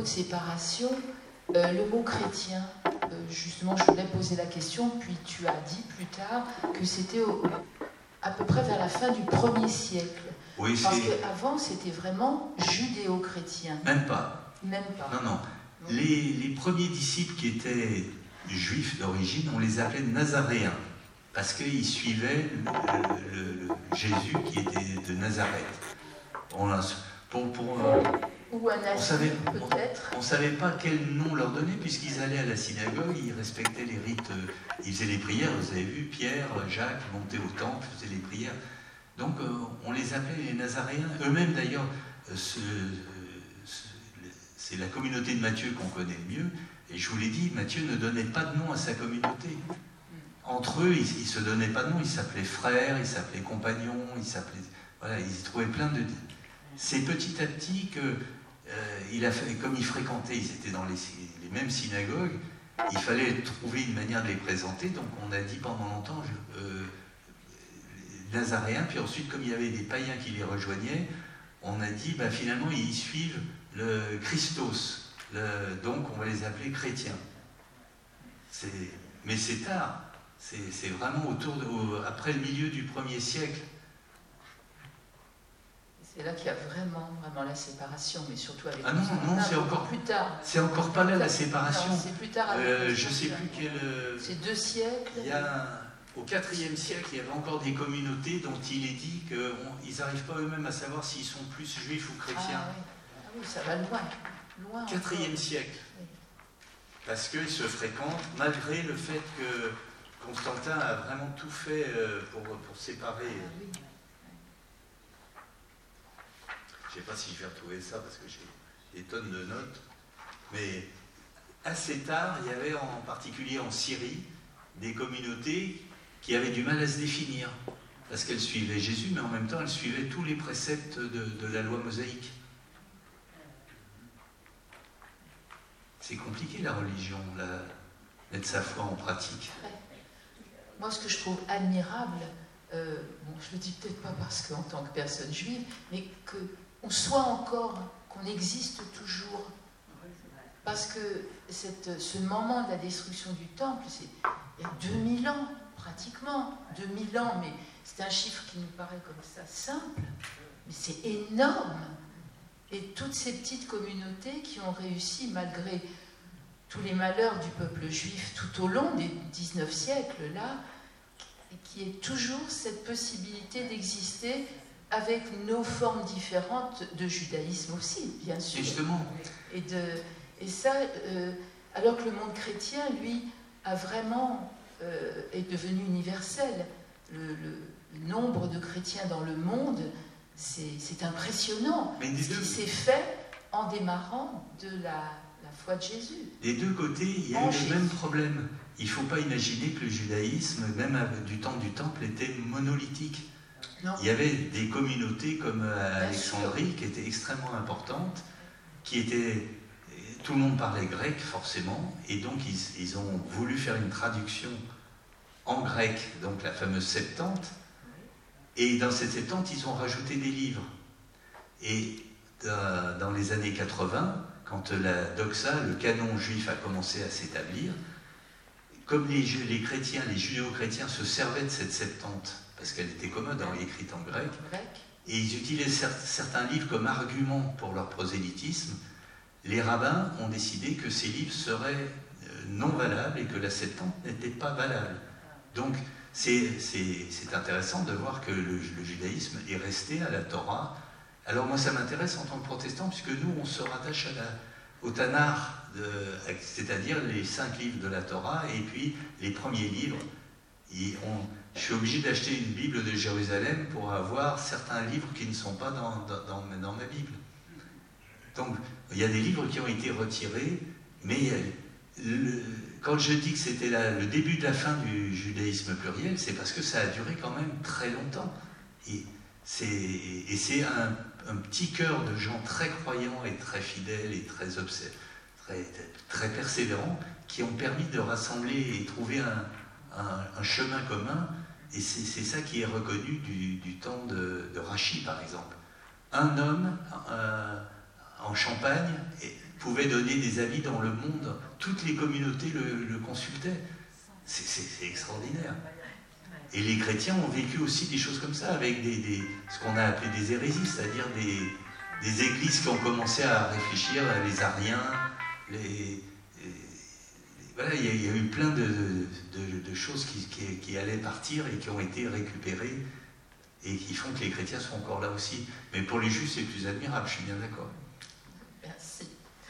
de séparation, euh, le mot chrétien, euh, justement, je voulais poser la question, puis tu as dit plus tard que c'était au- à peu près vers la fin du premier siècle. Oui, Parce c'est... qu'avant, c'était vraiment judéo-chrétien. Même pas. Même pas. Non, non. Les, les premiers disciples qui étaient juifs d'origine, on les appelait nazaréens, parce qu'ils suivaient le, le- le Jésus qui était de Nazareth. On a- pour, pour, euh, Ou un on savait, asile, peut-être. on savait pas quel nom leur donner, puisqu'ils allaient à la synagogue, ils respectaient les rites, euh, ils faisaient les prières, vous avez vu, Pierre, Jacques montaient au temple, faisaient les prières. Donc euh, on les appelait les Nazaréens. Eux-mêmes d'ailleurs, euh, ce- ce- c'est la communauté de Matthieu qu'on connaît le mieux, et je vous l'ai dit, Matthieu ne donnait pas de nom à sa communauté. Entre eux, ils ne se donnaient pas de nom, ils s'appelaient frères, ils s'appelaient compagnons, ils s'appelaient... Voilà, ils trouvaient plein de... C'est petit à petit que, euh, il a fait, comme ils fréquentaient, ils étaient dans les, les mêmes synagogues, il fallait trouver une manière de les présenter, donc on a dit pendant longtemps je, euh, les Nazaréens, puis ensuite comme il y avait des païens qui les rejoignaient, on a dit bah, finalement ils suivent le Christos, le, donc on va les appeler chrétiens. C'est, mais c'est tard, c'est, c'est vraiment autour de, au, après le milieu du premier siècle. C'est là qu'il y a vraiment, vraiment la séparation, mais surtout avec Ah non, les non, Anglais, c'est encore- plus tard. C'est encore pas là la séparation. Non, c'est plus tard. avec Euh, les je sais Anglais. plus quel. euh, C'est deux siècles. Il y a, au quatrième siècle, il y avait encore des communautés dont il est dit qu'ils n'arrivent pas eux-mêmes à savoir s'ils sont plus juifs ou chrétiens. Ah, oui. Ah oui, ça va loin. loin Quatrième encore. siècle. Oui. Parce qu'ils se fréquentent, malgré le fait que Constantin a vraiment tout fait euh, pour, pour séparer. Ah oui. Je ne sais pas si je vais retrouver ça parce que j'ai des tonnes de notes. Mais assez tard, il y avait en particulier en Syrie des communautés qui avaient du mal à se définir. Parce qu'elles suivaient Jésus, mais en même temps elles suivaient tous les préceptes de, de la loi mosaïque. C'est compliqué la religion, la, mettre sa foi en pratique. Moi, ce que je trouve admirable, euh, bon, je le dis peut-être pas parce qu'en tant que personne juive, mais qu'on soit encore, qu'on existe toujours. Parce que cette, ce moment de la destruction du temple, c'est il y a deux mille ans, pratiquement. deux mille ans, mais c'est un chiffre qui nous paraît comme ça simple, mais c'est énorme. Et toutes ces petites communautés qui ont réussi, malgré tous les malheurs du peuple juif tout au long des dix-neuf siècles, là, et qui est toujours cette possibilité d'exister avec nos formes différentes de judaïsme aussi, bien sûr. Et justement, Et, de, et ça, euh, alors que le monde chrétien, lui, a vraiment, euh, est devenu universel. Le, le- le nombre de chrétiens dans le monde, c'est c'est impressionnant. mais des Ce deux, qui s'est fait en démarrant de la, la foi de Jésus. des deux côtés, il y a En eu Jésus. le même problème. Il ne faut pas imaginer que le judaïsme, même à- du temps du temple, était monolithique. Non. Il y avait des communautés comme à Bien Alexandrie qui étaient extrêmement importantes, qui étaient... Tout le monde parlait grec, forcément, et donc ils, ils ont voulu faire une traduction en grec, donc la fameuse Septante, et dans cette Septante, ils ont rajouté des livres. Et dans, dans les années quatre-vingts, quand la doxa, le canon juif, a commencé à s'établir, comme les, ju- les chrétiens, les judéo-chrétiens se servaient de cette Septante, parce qu'elle était commode, hein, écrite en grec, Grec. et ils utilisaient cer- certains livres comme argument pour leur prosélytisme, les rabbins ont décidé que ces livres seraient euh, non valables et que la Septante n'était pas valable. Donc c'est c'est- c'est intéressant de voir que le, le judaïsme est resté à la Torah. Alors moi ça m'intéresse en tant que protestant, puisque nous on se rattache à la, au Tanakh, de- c'est-à-dire les cinq livres de la Torah, et puis les premiers livres. Et on- je suis obligé d'acheter une Bible de Jérusalem pour avoir certains livres qui ne sont pas dans, dans, dans ma- dans ma Bible. Donc, il y a des livres qui ont été retirés, mais le- quand je dis que c'était la- le début de la fin du judaïsme pluriel, c'est parce que ça a duré quand même très longtemps. Et c'est, et c'est un, un petit cœur de gens très croyants et très fidèles et très, obs- très, très persévérants qui ont permis de rassembler et trouver un, un- un chemin commun. Et c'est, c'est ça qui est reconnu du, du temps de, de Rachi, par exemple. Un homme... euh, en Champagne, et pouvait donner des avis dans le monde. Toutes les communautés le, le consultaient. C'est, c'est, c'est extraordinaire. Et les chrétiens ont vécu aussi des choses comme ça, avec des, des, ce qu'on a appelé des hérésies, c'est-à-dire des, des églises qui ont commencé à réfléchir, les ariens, les, les, les voilà, il y, a, il y a eu plein de, de, de choses qui, qui, qui allaient partir et qui ont été récupérées et qui font que les chrétiens sont encore là aussi. Mais pour les juifs, c'est plus admirable, je suis bien d'accord. Merci.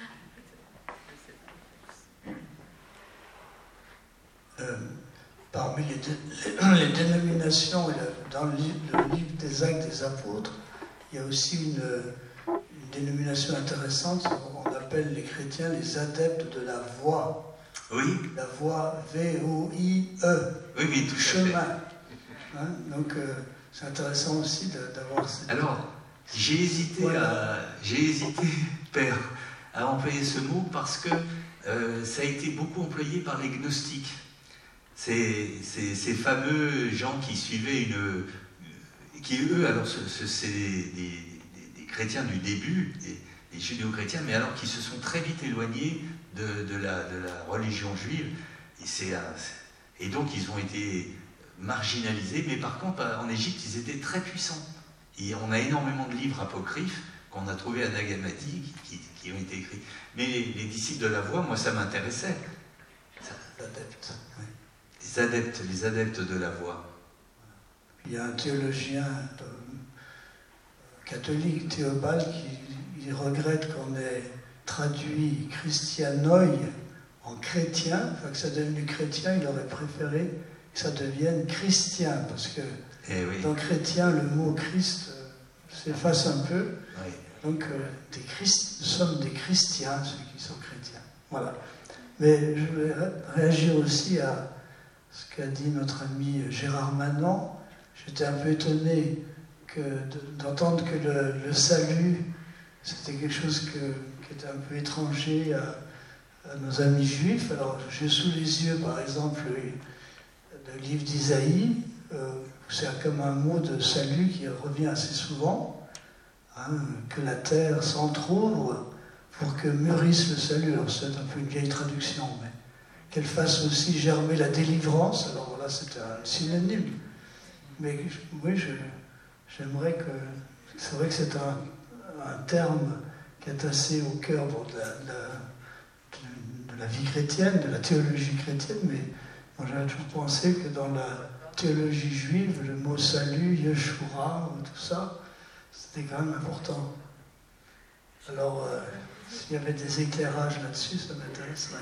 Euh, parmi les, dé, les dénominations, dans le livre, le livre des Actes des Apôtres, il y a aussi une, une dénomination intéressante, on appelle les chrétiens les adeptes de la voie. Oui. La voie V O I E. Oui, oui, tout chemin. à fait. Hein, donc, euh, c'est intéressant aussi de, d'avoir cette... Alors, j'ai hésité, voilà. à, j'ai hésité, Père, à employer ce mot parce que euh, ça a été beaucoup employé par les gnostiques. Ces, ces, ces fameux gens qui suivaient une... qui, eux, alors, ce, ce, c'est des, des, des chrétiens du début, des, des judéo-chrétiens, mais alors qui se sont très vite éloignés de, de, la, de la religion juive. Et, c'est, et donc, ils ont été marginalisés, mais par contre, en Égypte, ils étaient très puissants. Et on a énormément de livres apocryphes qu'on a trouvés à Nag Hammadi qui, qui ont été écrits. Mais les, les disciples de la voie, moi, ça m'intéressait. Les adeptes, oui. Les adeptes, les adeptes de la voie. Il y a un théologien euh, catholique, Théobald, qui il regrette qu'on ait traduit christianoi en chrétien, enfin que ça devenu chrétien, il aurait préféré que ça devienne chrétien, parce que eh oui. dans chrétien, le mot Christ euh, s'efface un peu. Oui. Donc, euh, des Christ, nous sommes des chrétiens, ceux qui sont chrétiens. Voilà. Mais je vais réagir aussi à ce qu'a dit notre ami Gérard Manant. J'étais un peu étonné que, d'entendre que le, le salut, c'était quelque chose que, qui était un peu étranger à, à nos amis juifs. Alors, j'ai sous les yeux, par exemple, le, le livre d'Isaïe. Euh, c'est comme un mot de salut qui revient assez souvent. Hein, que la terre s'entr'ouvre pour que mûrisse le salut. Alors, c'est un peu une vieille traduction, mais qu'elle fasse aussi germer la délivrance. Alors voilà, c'est un synonyme. Mais oui, je, j'aimerais que... C'est vrai que c'est un, un terme qui est assez au cœur bon, de, la, de, la, de, de la vie chrétienne, de la théologie chrétienne, mais moi j'avais toujours pensé que dans la théologie juive, le mot salut, Yeshua, tout ça, c'était quand même important. Alors, euh, s'il y avait des éclairages là-dessus, ça m'intéresserait.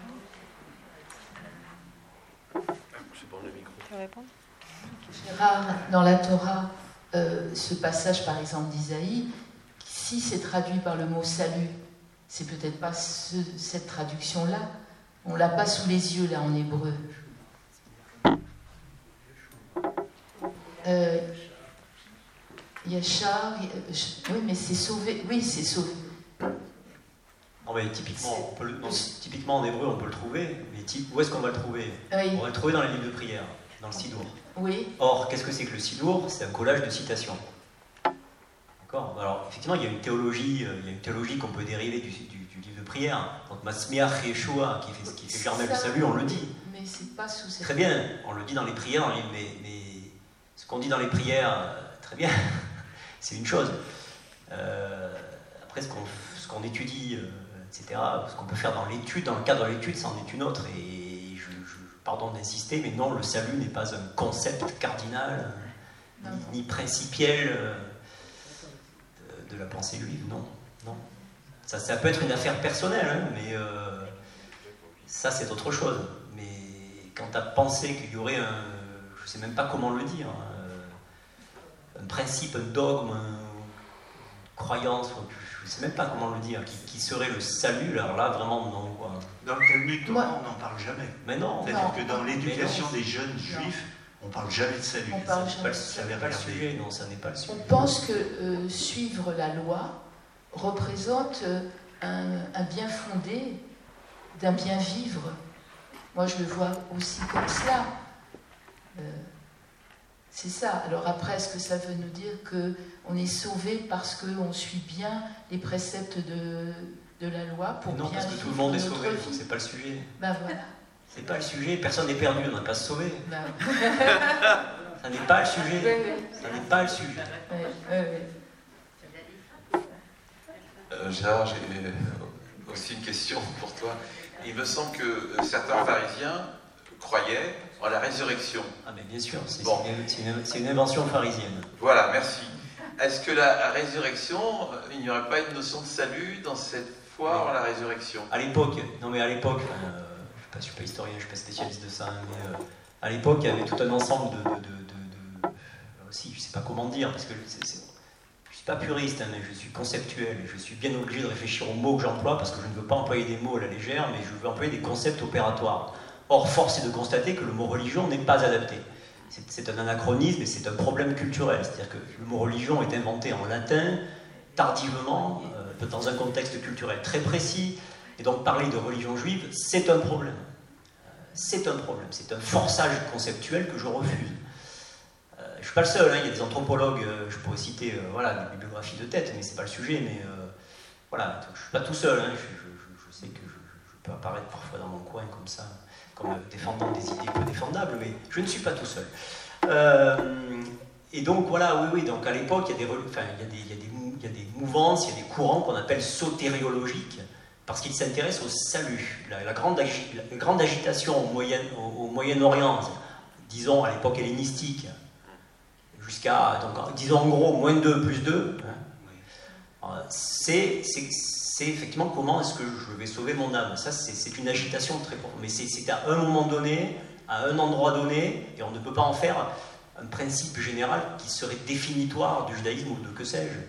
C'est bon, le micro. Tu veux répondre ? Gérard, dans la Torah, euh, ce passage par exemple d'Isaïe, si c'est traduit par le mot salut, c'est peut-être pas ce, cette traduction-là. On l'a pas sous les yeux là en hébreu. Euh, Yachar, oui, mais c'est sauvé. Oui, c'est sauvé. Non, mais typiquement, on peut le, non, typiquement en hébreu, on peut le trouver, mais type, où est-ce qu'on va le trouver? Oui. On va le trouver dans les livres de prière, dans le Sidour. Oui. Or, qu'est-ce que c'est que le Sidour? C'est un collage de citations. D'accord. Alors, effectivement, il y a une théologie, il y a une théologie qu'on peut dériver du, du, du livre de prière. Donc, Masmiach Yeshua, qui fait, qui fait germer le salut, on le dit. Mais c'est pas sous cette... Très bien, on le dit dans les prières, dans les, mais, mais ce qu'on dit dans les prières, très bien, c'est une chose. Euh, après, ce qu'on, ce qu'on étudie, euh, et cetera, ce qu'on peut faire dans l'étude, dans le cadre de l'étude, c'en est une autre. Et je, je pardon d'insister, mais non, le salut n'est pas un concept cardinal, non, ni, non. ni principiel euh, de, de la pensée juive, non. non. Ça, ça peut être une affaire personnelle, hein, mais euh, ça, c'est autre chose. Mais quant à penser qu'il y aurait un, je ne sais même pas comment le dire, un, un principe, un dogme, une croyance, je ne sais même pas comment le dire, qui, qui serait le salut, alors là, vraiment, non. Quoi. Dans le Talmud Torah, on n'en parle jamais. Mais non. C'est-à-dire non, que dans l'éducation non. des jeunes juifs, on ne parle jamais de salut. On parle ça, jamais. Ça n'est pas le sujet, non, ça n'est pas le sujet. On pense que euh, suivre la loi représente euh, un, un bien fondé, d'un bien vivre. Moi, je le vois aussi comme cela. Euh, c'est ça. Alors après, est-ce que ça veut nous dire qu'on est sauvé parce qu'on suit bien les préceptes de, de la loi pour Non, bien parce que tout le vivre monde est notre sauvé, vie. c'est pas le sujet. Ben voilà. C'est pas le sujet, personne n'est perdu, on n'a pas à se sauver. Ben, Ça n'est pas le sujet. ouais, ouais. Ça n'est pas le sujet. Ouais, ouais, ouais. Euh, Gérard, j'ai aussi une question pour toi. Il me semble que certains pharisiens croyaient en la résurrection. Ah mais bien sûr, c'est Bon. c'est une, c'est une invention pharisienne. Voilà, merci. Est-ce que la résurrection, il n'y aurait pas une notion de salut dans cette foi en la résurrection? À l'époque, non mais à l'époque, euh, je ne suis pas historien, je ne suis pas spécialiste de ça, hein, mais euh, à l'époque, il y avait tout un ensemble de... de, de, de, de aussi, je ne sais pas comment dire, parce que c'est, c'est, je ne suis pas puriste, hein, mais je suis conceptuel, et je suis bien obligé de réfléchir aux mots que j'emploie, parce que je ne veux pas employer des mots à la légère, mais je veux employer des concepts opératoires. Or, force est de constater que le mot religion n'est pas adapté. C'est, c'est un anachronisme et c'est un problème culturel, c'est-à-dire que le mot religion est inventé en latin, tardivement, euh, dans un contexte culturel très précis, et donc parler de religion juive, c'est un problème. C'est un problème, c'est un forçage conceptuel que je refuse. Euh, je ne suis pas le seul, hein, il y a des anthropologues, euh, je pourrais citer euh, voilà, des bibliographies de tête, mais ce n'est pas le sujet, mais euh, voilà, je ne suis pas tout seul, hein, je, je, je, je sais que je, je peux apparaître parfois dans mon coin comme ça, comme défendant des idées peu défendables, mais je ne suis pas tout seul. Euh, et donc voilà, oui, oui, donc à l'époque, il y a des, enfin, il y a des, il y a des, il y a des mouvances, il y a des courants qu'on appelle sotériologiques, parce qu'ils s'intéressent au salut. La, la, grande, agi, la grande agitation au, Moyen, au, au Moyen-Orient, disons à l'époque hellénistique, jusqu'à, donc, disons en gros, moins deux plus deux, hein, c'est, c'est, c'est effectivement comment est-ce que je vais sauver mon âme. Ça, c'est, c'est une agitation très profonde. Mais c'est, c'est à un moment donné, à un endroit donné, et on ne peut pas en faire un principe général qui serait définitoire du judaïsme ou de que sais-je.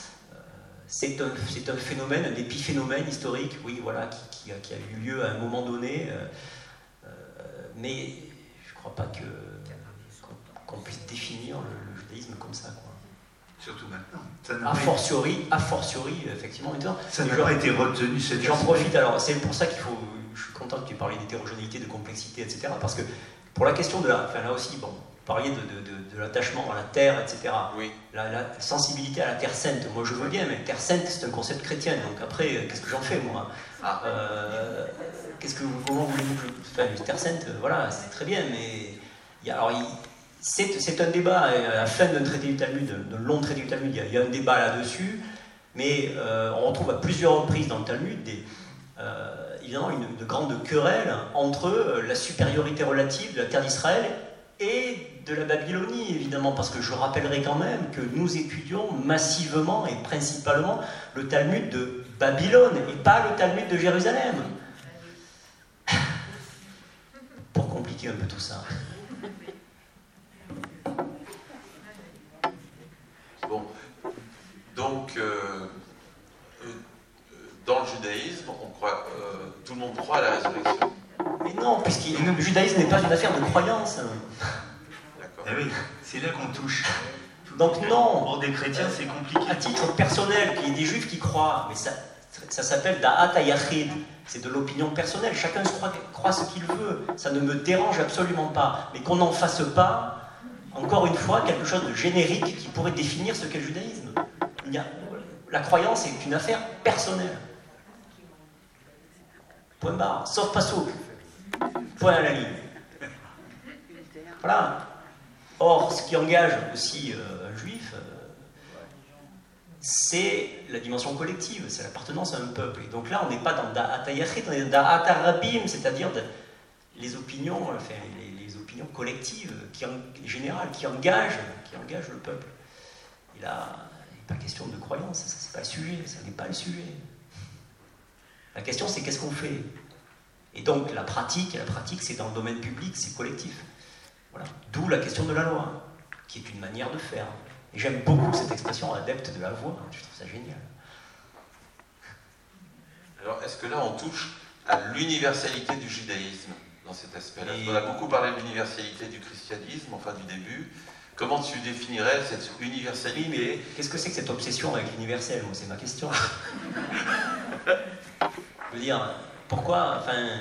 C'est un, c'est un phénomène, un épiphénomène historique, oui, voilà, qui, qui, a, qui a eu lieu à un moment donné, euh, euh, mais je ne crois pas que, qu'on, qu'on puisse définir le, le judaïsme comme ça, quoi. Surtout maintenant. Ça n'a A pas fortiori, été... a fortiori, effectivement, maintenant. Ça n'a pas été retenu, cette J'en profite, alors, c'est pour ça qu'il faut, je suis content que tu parliez d'hétérogénéité, de complexité, et cetera, parce que pour la question de la, enfin là aussi, bon, vous parliez de, de, de, de l'attachement à la terre, et cetera. Oui. La, la sensibilité à la terre sainte, moi je veux bien, mais terre sainte c'est un concept chrétien, donc après, qu'est-ce que j'en fais moi Ah. euh, qu'est-ce que vous, comment voulez-vous que je... Enfin, terre sainte, voilà, c'est très bien, mais il y a, alors, il, c'est, c'est un débat, à la fin d'un traité du Talmud, d'un long traité du Talmud, il y a, il y a un débat là-dessus, mais euh, on retrouve à plusieurs reprises dans le Talmud des, euh, évidemment une, une grande querelle entre la supériorité relative de la terre d'Israël et de la Babylonie, évidemment, parce que je rappellerai quand même que nous étudions massivement et principalement le Talmud de Babylone et pas le Talmud de Jérusalem. Pour compliquer un peu tout ça. Bon, donc, euh, euh, dans le judaïsme, on croit, euh, tout le monde croit à la résurrection. Mais non, puisque le judaïsme n'est pas une affaire de croyance. D'accord. Eh oui, c'est là qu'on touche. Donc non. Pour des chrétiens, c'est compliqué. À titre personnel, qu'il y ait des juifs qui croient, mais ça, ça s'appelle da'at hayachid, c'est de l'opinion personnelle, chacun se croit, croit ce qu'il veut, ça ne me dérange absolument pas, mais qu'on n'en fasse pas, encore une fois, quelque chose de générique qui pourrait définir ce qu'est le judaïsme. Il y a, la croyance est une affaire personnelle. Point barre, sauf pasouk. Point à la ligne. Voilà. Or, ce qui engage aussi euh, un juif, euh, c'est la dimension collective, c'est l'appartenance à un peuple. Et donc là, on n'est pas dans Da'at Hayachid, on est dans Da'at Harabim, c'est-à-dire de, les opinions, enfin, les, les opinions collectives, qui en, générales, qui engagent, qui engagent le peuple. Et là, il n'est pas question de croyance, ça c'est pas le sujet, ça n'est pas le sujet. La question, c'est qu'est-ce qu'on fait? Et donc la pratique, la pratique, c'est dans le domaine public, c'est collectif. Voilà. D'où la question de la loi, qui est une manière de faire. Et j'aime beaucoup cette expression adepte de la voix, je trouve ça génial. Alors, est-ce que là, on touche à l'universalité du judaïsme dans cet aspect-là? Et... On a beaucoup parlé de l'universalité du christianisme, enfin du début. Comment tu définirais cette universalité? Oui, mais qu'est-ce que c'est que cette obsession avec l'universel? Moi, c'est ma question. Je veux dire, pourquoi, enfin...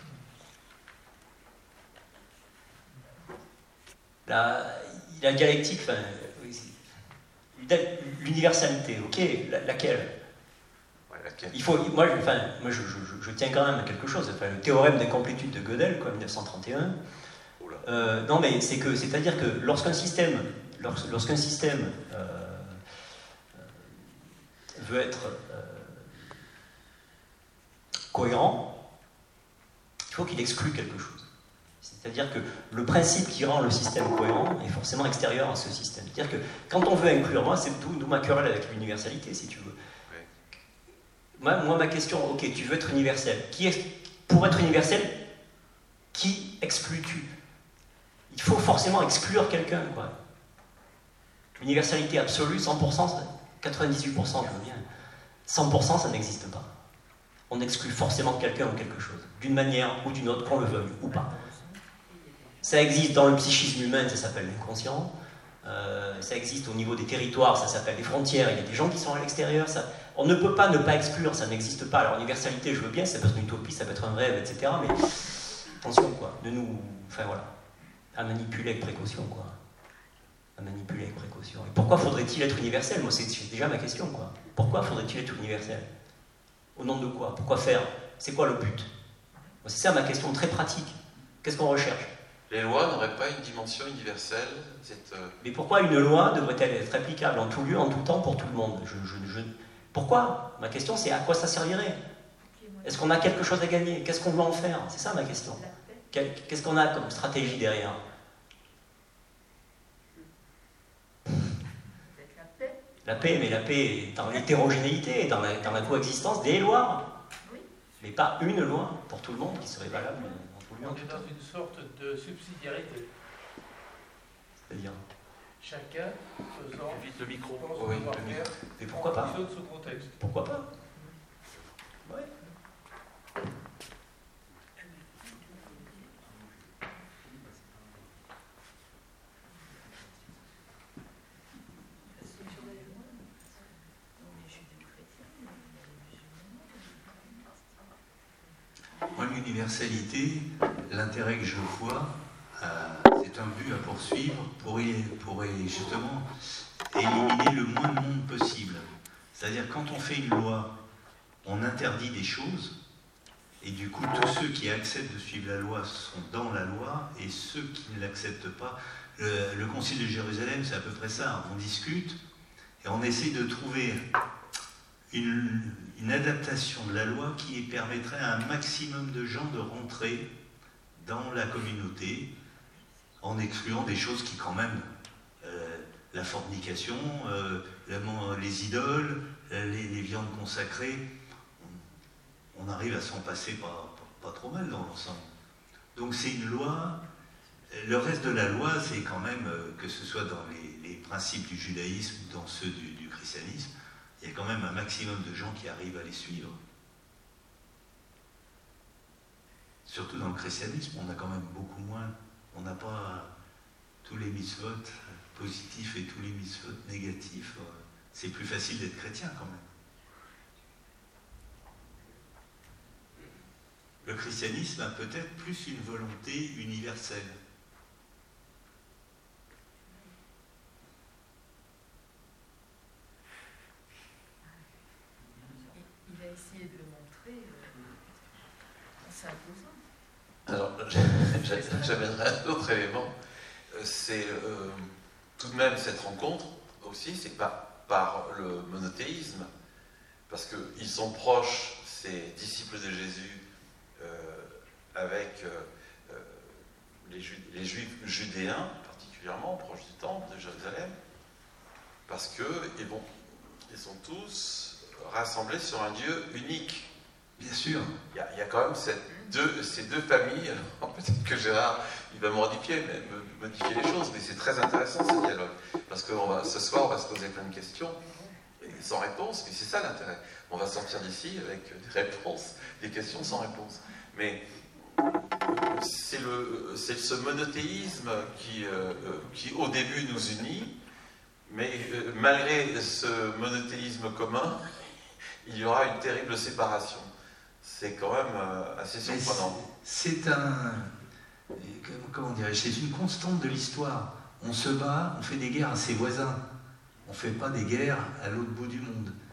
La, la dialectique, enfin, l'universalité, ok, la, laquelle? Ouais, laquelle? Okay. Il faut, moi, je, enfin, moi je, je, je tiens quand même à quelque chose. Enfin, le théorème d'incomplétude de Gödel, quoi, mille neuf cent trente et un. Euh, non, mais c'est que, c'est-à-dire que lorsqu'un système, lors, lorsqu'un système euh, veut être euh, cohérent, il faut qu'il exclue quelque chose. C'est-à-dire que le principe qui rend le système cohérent est forcément extérieur à ce système. C'est-à-dire que quand on veut inclure, moi, c'est d'où ma querelle avec l'universalité, si tu veux. Moi, moi, ma question, ok, tu veux être universel. Qui est, pour être universel, qui exclus-tu? Il faut forcément exclure quelqu'un, quoi. L'universalité absolue, cent pour cent, quatre-vingt-dix-huit pour cent, je veux bien. cent pour cent, ça n'existe pas. On exclut forcément quelqu'un ou quelque chose, d'une manière ou d'une autre, qu'on le veuille ou pas. Ça existe dans le psychisme humain, ça s'appelle l'inconscient. Euh, ça existe au niveau des territoires, ça s'appelle les frontières. Il y a des gens qui sont à l'extérieur. Ça... On ne peut pas ne pas exclure, ça n'existe pas. Alors, l'universalité, je veux bien, ça peut être une utopie, ça peut être un rêve, et cetera. Mais attention, quoi, de nous... Enfin, voilà. À manipuler avec précaution, quoi. À manipuler avec précaution. Et pourquoi faudrait-il être universel? Moi, c'est déjà ma question, quoi. Pourquoi faudrait-il être universel? Au nom de quoi? Pourquoi faire? C'est quoi le but? C'est ça ma question très pratique. Qu'est-ce qu'on recherche? Les lois n'auraient pas une dimension universelle? Cette... Mais pourquoi une loi devrait-elle être applicable en tout lieu, en tout temps, pour tout le monde? je, je, je... Pourquoi? Ma question, c'est à quoi ça servirait? Est-ce qu'on a quelque chose à gagner? Qu'est-ce qu'on veut en faire? C'est ça ma question. Qu'est-ce qu'on a comme stratégie derrière? La paix. La paix, mais la paix est dans l'hétérogénéité, dans la, dans la coexistence des lois. Oui. Mais pas une loi pour tout le monde qui serait valable dans tout le On monde. est dans une sorte de subsidiarité. C'est-à-dire? Chacun faisant Vite le micro. pense Oui, pouvoir le faire Mais pourquoi en pas? fonction de son contexte. Pourquoi pas? Ouais. Moi, l'universalité, l'intérêt que je vois, euh, c'est un but à poursuivre pour, pour justement éliminer le moins de monde possible. C'est-à-dire, quand on fait une loi, on interdit des choses, et du coup, tous ceux qui acceptent de suivre la loi sont dans la loi, et ceux qui ne l'acceptent pas. Le, le Concile de Jérusalem, c'est à peu près ça. On discute, et on essaie de trouver une, une adaptation de la loi qui permettrait à un maximum de gens de rentrer dans la communauté, en excluant des choses qui, quand même, euh, la fornication, euh, la, les idoles, les, les viandes consacrées, on, on arrive à s'en passer pas, pas, pas trop mal dans l'ensemble. Donc c'est une loi. Le reste de la loi, c'est quand même, euh, que ce soit dans les, les principes du judaïsme ou dans ceux du, du christianisme, il y a quand même un maximum de gens qui arrivent à les suivre. Surtout dans le christianisme, on a quand même beaucoup moins. On n'a pas tous les mitzvot positifs et tous les mitzvot négatifs. C'est plus facile d'être chrétien quand même. Le christianisme a peut-être plus une volonté universelle. Il a essayé de le montrer en s'imposant. Alors, j'amènerai un autre élément. C'est euh, tout de même cette rencontre aussi, c'est pas par le monothéisme, parce qu'ils sont proches, ces disciples de Jésus, euh, avec euh, les, Ju les Juifs judéens, particulièrement proches du temple de Jérusalem, parce que, et bon, ils sont tous rassemblés sur un Dieu unique. Bien sûr. Il y a, il y a quand même cette deux, ces deux familles. Alors peut-être que Gérard, il va me modifier, mais, me, modifier les choses, mais c'est très intéressant ce dialogue. Parce que on va, ce soir, on va se poser plein de questions, et sans réponse, mais c'est ça l'intérêt. On va sortir d'ici avec des réponses, des questions sans réponse. Mais c'est ce monothéisme qui, euh, qui, au début, nous unit, mais euh, malgré ce monothéisme commun, il y aura une terrible séparation. C'est quand même euh, assez surprenant. C'est un... Comment dirais-je? C'est une constante de l'histoire. On se bat, on fait des guerres à ses voisins. On ne fait pas des guerres à l'autre bout du monde.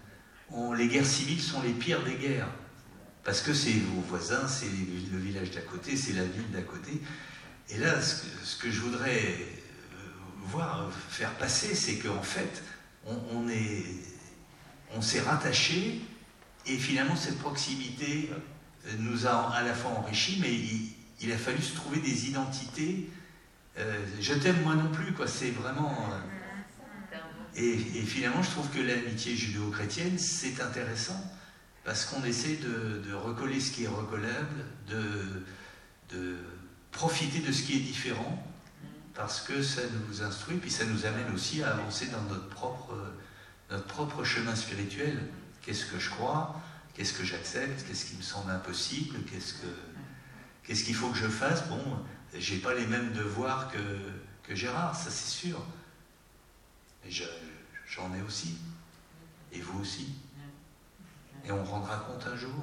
on, les guerres civiles sont les pires des guerres. Parce que c'est vos voisins, c'est le village d'à côté, c'est la ville d'à côté. Et là, ce que, ce que je voudrais voir, faire passer, c'est qu'en fait, on, on est, on s'est rattaché, et finalement, cette proximité nous a à la fois enrichis, mais il, il a fallu se trouver des identités. Euh, je t'aime moi non plus, quoi. C'est vraiment. Euh, et, et finalement, je trouve que l'amitié judéo-chrétienne, c'est intéressant. Parce qu'on essaie de, de recoller ce qui est recollable, de, de profiter de ce qui est différent, parce que ça nous instruit, puis ça nous amène aussi à avancer dans notre propre, notre propre chemin spirituel. Qu'est-ce que je crois? Qu'est-ce que j'accepte? Qu'est-ce qui me semble impossible? Qu'est-ce que, qu'est-ce qu'il faut que je fasse? Bon, j'ai pas les mêmes devoirs que, que Gérard, ça c'est sûr. Mais je, j'en ai aussi. Et vous aussi. Et on rendra compte un jour.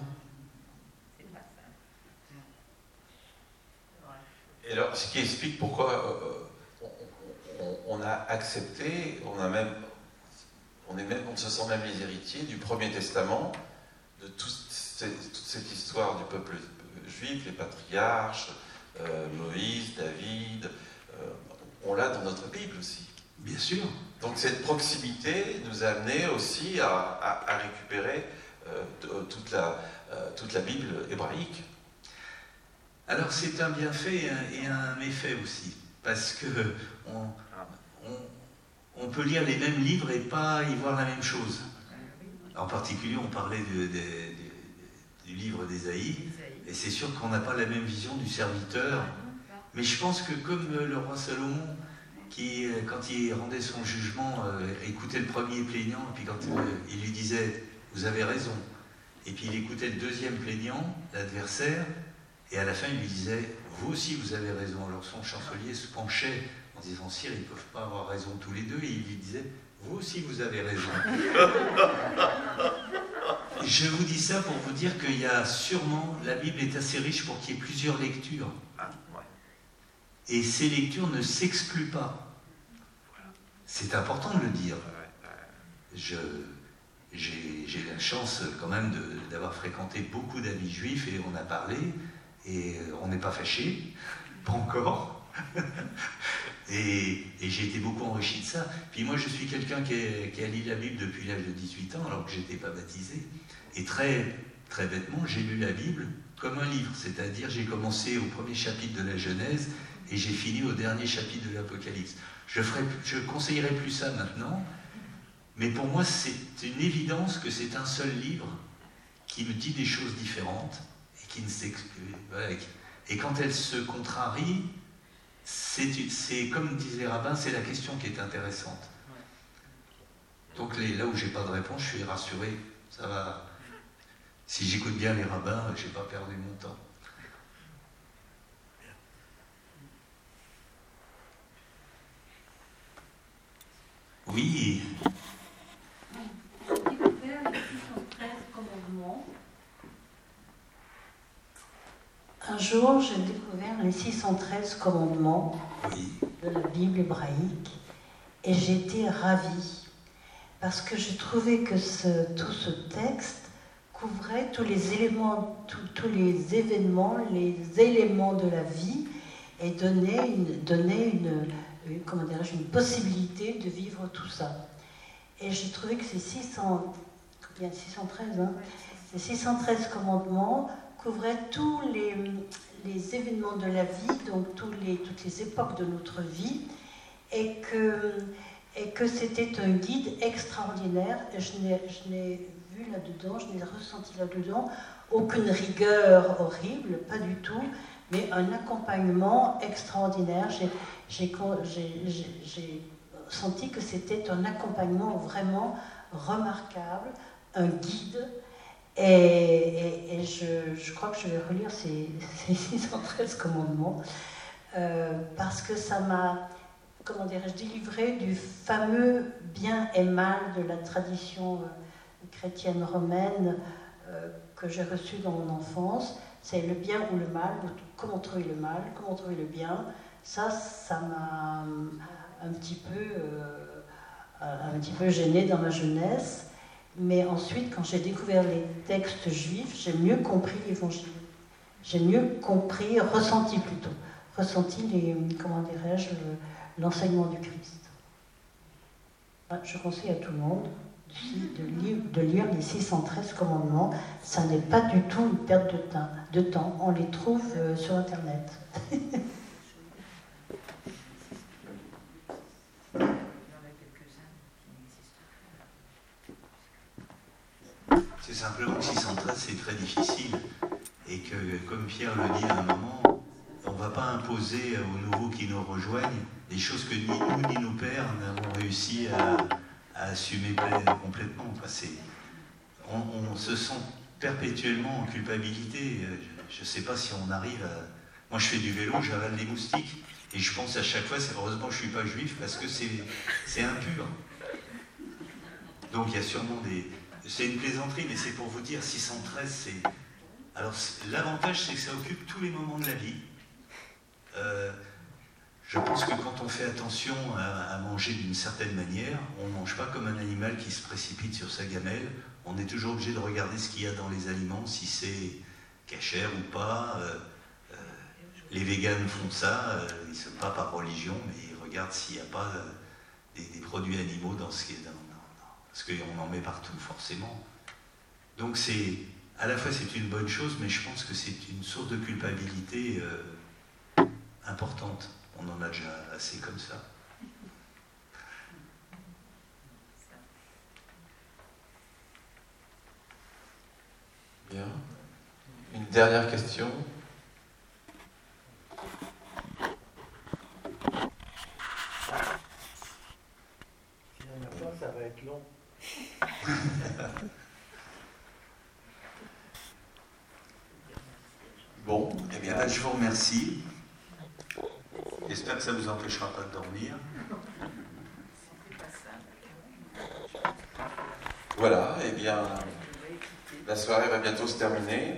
Et alors, ce qui explique pourquoi euh, on, on, on a accepté, on a même, on est même, on se sent même les héritiers du Premier Testament, de tout, toute cette histoire du peuple juif, les patriarches, euh, Moïse, David, euh, on l'a dans notre Bible aussi. Bien sûr. Donc cette proximité nous a amené aussi à, à, à récupérer euh, toute, la, euh, toute la Bible hébraïque. Alors c'est un bienfait et un méfait aussi, parce que on, on, on peut lire les mêmes livres et pas y voir la même chose. En particulier, on parlait de, de, de, du livre d'Ésaïe, et c'est sûr qu'on n'a pas la même vision du serviteur. Mais je pense que comme le roi Salomon, qui, quand il rendait son jugement, euh, écoutait le premier plaignant, et puis quand euh, il lui disait « vous avez raison », et puis il écoutait le deuxième plaignant, l'adversaire, et à la fin il lui disait « vous aussi vous avez raison ». Alors son chancelier se penchait en disant « sire, ils ne peuvent pas avoir raison tous les deux », et il lui disait « vous aussi vous avez raison ». Je vous dis ça pour vous dire qu'il y a sûrement, la Bible est assez riche pour qu'il y ait plusieurs lectures. Et ces lectures ne s'excluent pas. C'est important de le dire. Je, j'ai, j'ai la chance quand même de, d'avoir fréquenté beaucoup d'amis juifs et on a parlé et on n'est pas fâchés, pas encore. et, et j'ai été beaucoup enrichi de ça. Puis moi je suis quelqu'un qui, est, qui a lu la Bible depuis l'âge de dix-huit ans alors que je n'étais pas baptisé. Et très, très bêtement, j'ai lu la Bible comme un livre. C'est-à-dire j'ai commencé au premier chapitre de la Genèse et j'ai fini au dernier chapitre de l'Apocalypse. Je ne conseillerais plus ça maintenant, mais pour moi, c'est une évidence que c'est un seul livre qui me dit des choses différentes et qui ne s'exclut. Voilà. Et quand elle se contrarie, c'est, c'est comme disait les rabbins, c'est la question qui est intéressante. Donc les, là où j'ai pas de réponse, je suis rassuré. Ça va. Si j'écoute bien les rabbins, j'ai pas perdu mon temps. Oui. J'ai découvert les six cent treize commandements. Un jour, j'ai découvert les six cent treize commandements oui. de la Bible hébraïque et j'étais ravie parce que j'ai trouvé que ce, tout ce texte couvrait tous les éléments, tous, tous les événements, les éléments de la vie et donnait une, donnait une comment dirais-je, une possibilité de vivre tout ça. Et j'ai trouvé que ces six cents, combien, six cent treize, hein, ces six cent treize commandements couvraient tous les, les événements de la vie, donc tous les, toutes les époques de notre vie, et que, et que c'était un guide extraordinaire. Et je n'ai, je n'ai vu là-dedans, je n'ai ressenti là-dedans aucune rigueur horrible, pas du tout, mais un accompagnement extraordinaire. J'ai, j'ai, j'ai, j'ai senti que c'était un accompagnement vraiment remarquable, un guide, et, et, et je, je crois que je vais relire ces, ces six cent treize commandements, euh, parce que ça m'a, comment dirais-je, délivré du fameux bien et mal de la tradition euh, chrétienne romaine euh, que j'ai reçue dans mon enfance. C'est le bien ou le mal, comment trouver le mal, comment trouver le bien. Ça, ça m'a un petit peu, euh, un petit peu gênée dans ma jeunesse. Mais ensuite, quand j'ai découvert les textes juifs, j'ai mieux compris l'Évangile. J'ai mieux compris, ressenti plutôt, ressenti les, comment dirais-je, l'enseignement du Christ. Je conseille à tout le monde de lire, de lire les six cent treize commandements. Ça n'est pas du tout une perte de temps. De temps. On les trouve euh, sur Internet. C'est simplement que six cent treize, c'est très difficile. Et que, comme Pierre le dit à un moment, on ne va pas imposer aux nouveaux qui nous rejoignent des choses que ni nous ni nos pères n'avons réussi à, à assumer complètement. Enfin, c'est, on, on se sent perpétuellement en culpabilité. Je ne sais pas si on arrive à... Moi, je fais du vélo, j'avale des moustiques. Et je pense à chaque fois, c'est heureusement que je ne suis pas juif, parce que c'est, c'est impur. Donc, il y a sûrement des... C'est une plaisanterie, mais c'est pour vous dire, six cent treize, c'est... Alors, l'avantage, c'est que ça occupe tous les moments de la vie. Euh, je pense que quand on fait attention à, à manger d'une certaine manière, on ne mange pas comme un animal qui se précipite sur sa gamelle. On est toujours obligé de regarder ce qu'il y a dans les aliments, si c'est cachère ou pas. Euh, euh, les véganes font ça, euh, ils ne sont pas par religion, mais ils regardent s'il n'y a pas euh, des, des produits animaux dans ce qui est dans... Parce qu'on en met partout, forcément. Donc, c'est, à la fois, c'est une bonne chose, mais je pense que c'est une source de culpabilité euh, importante. On en a déjà assez comme ça. Bien. Une dernière question. Si on n'a pas, ça va être long. Bon, Eh bien, là, je vous remercie. J'espère que ça ne vous empêchera pas de dormir. voilà, eh bien, la soirée va bientôt se terminer.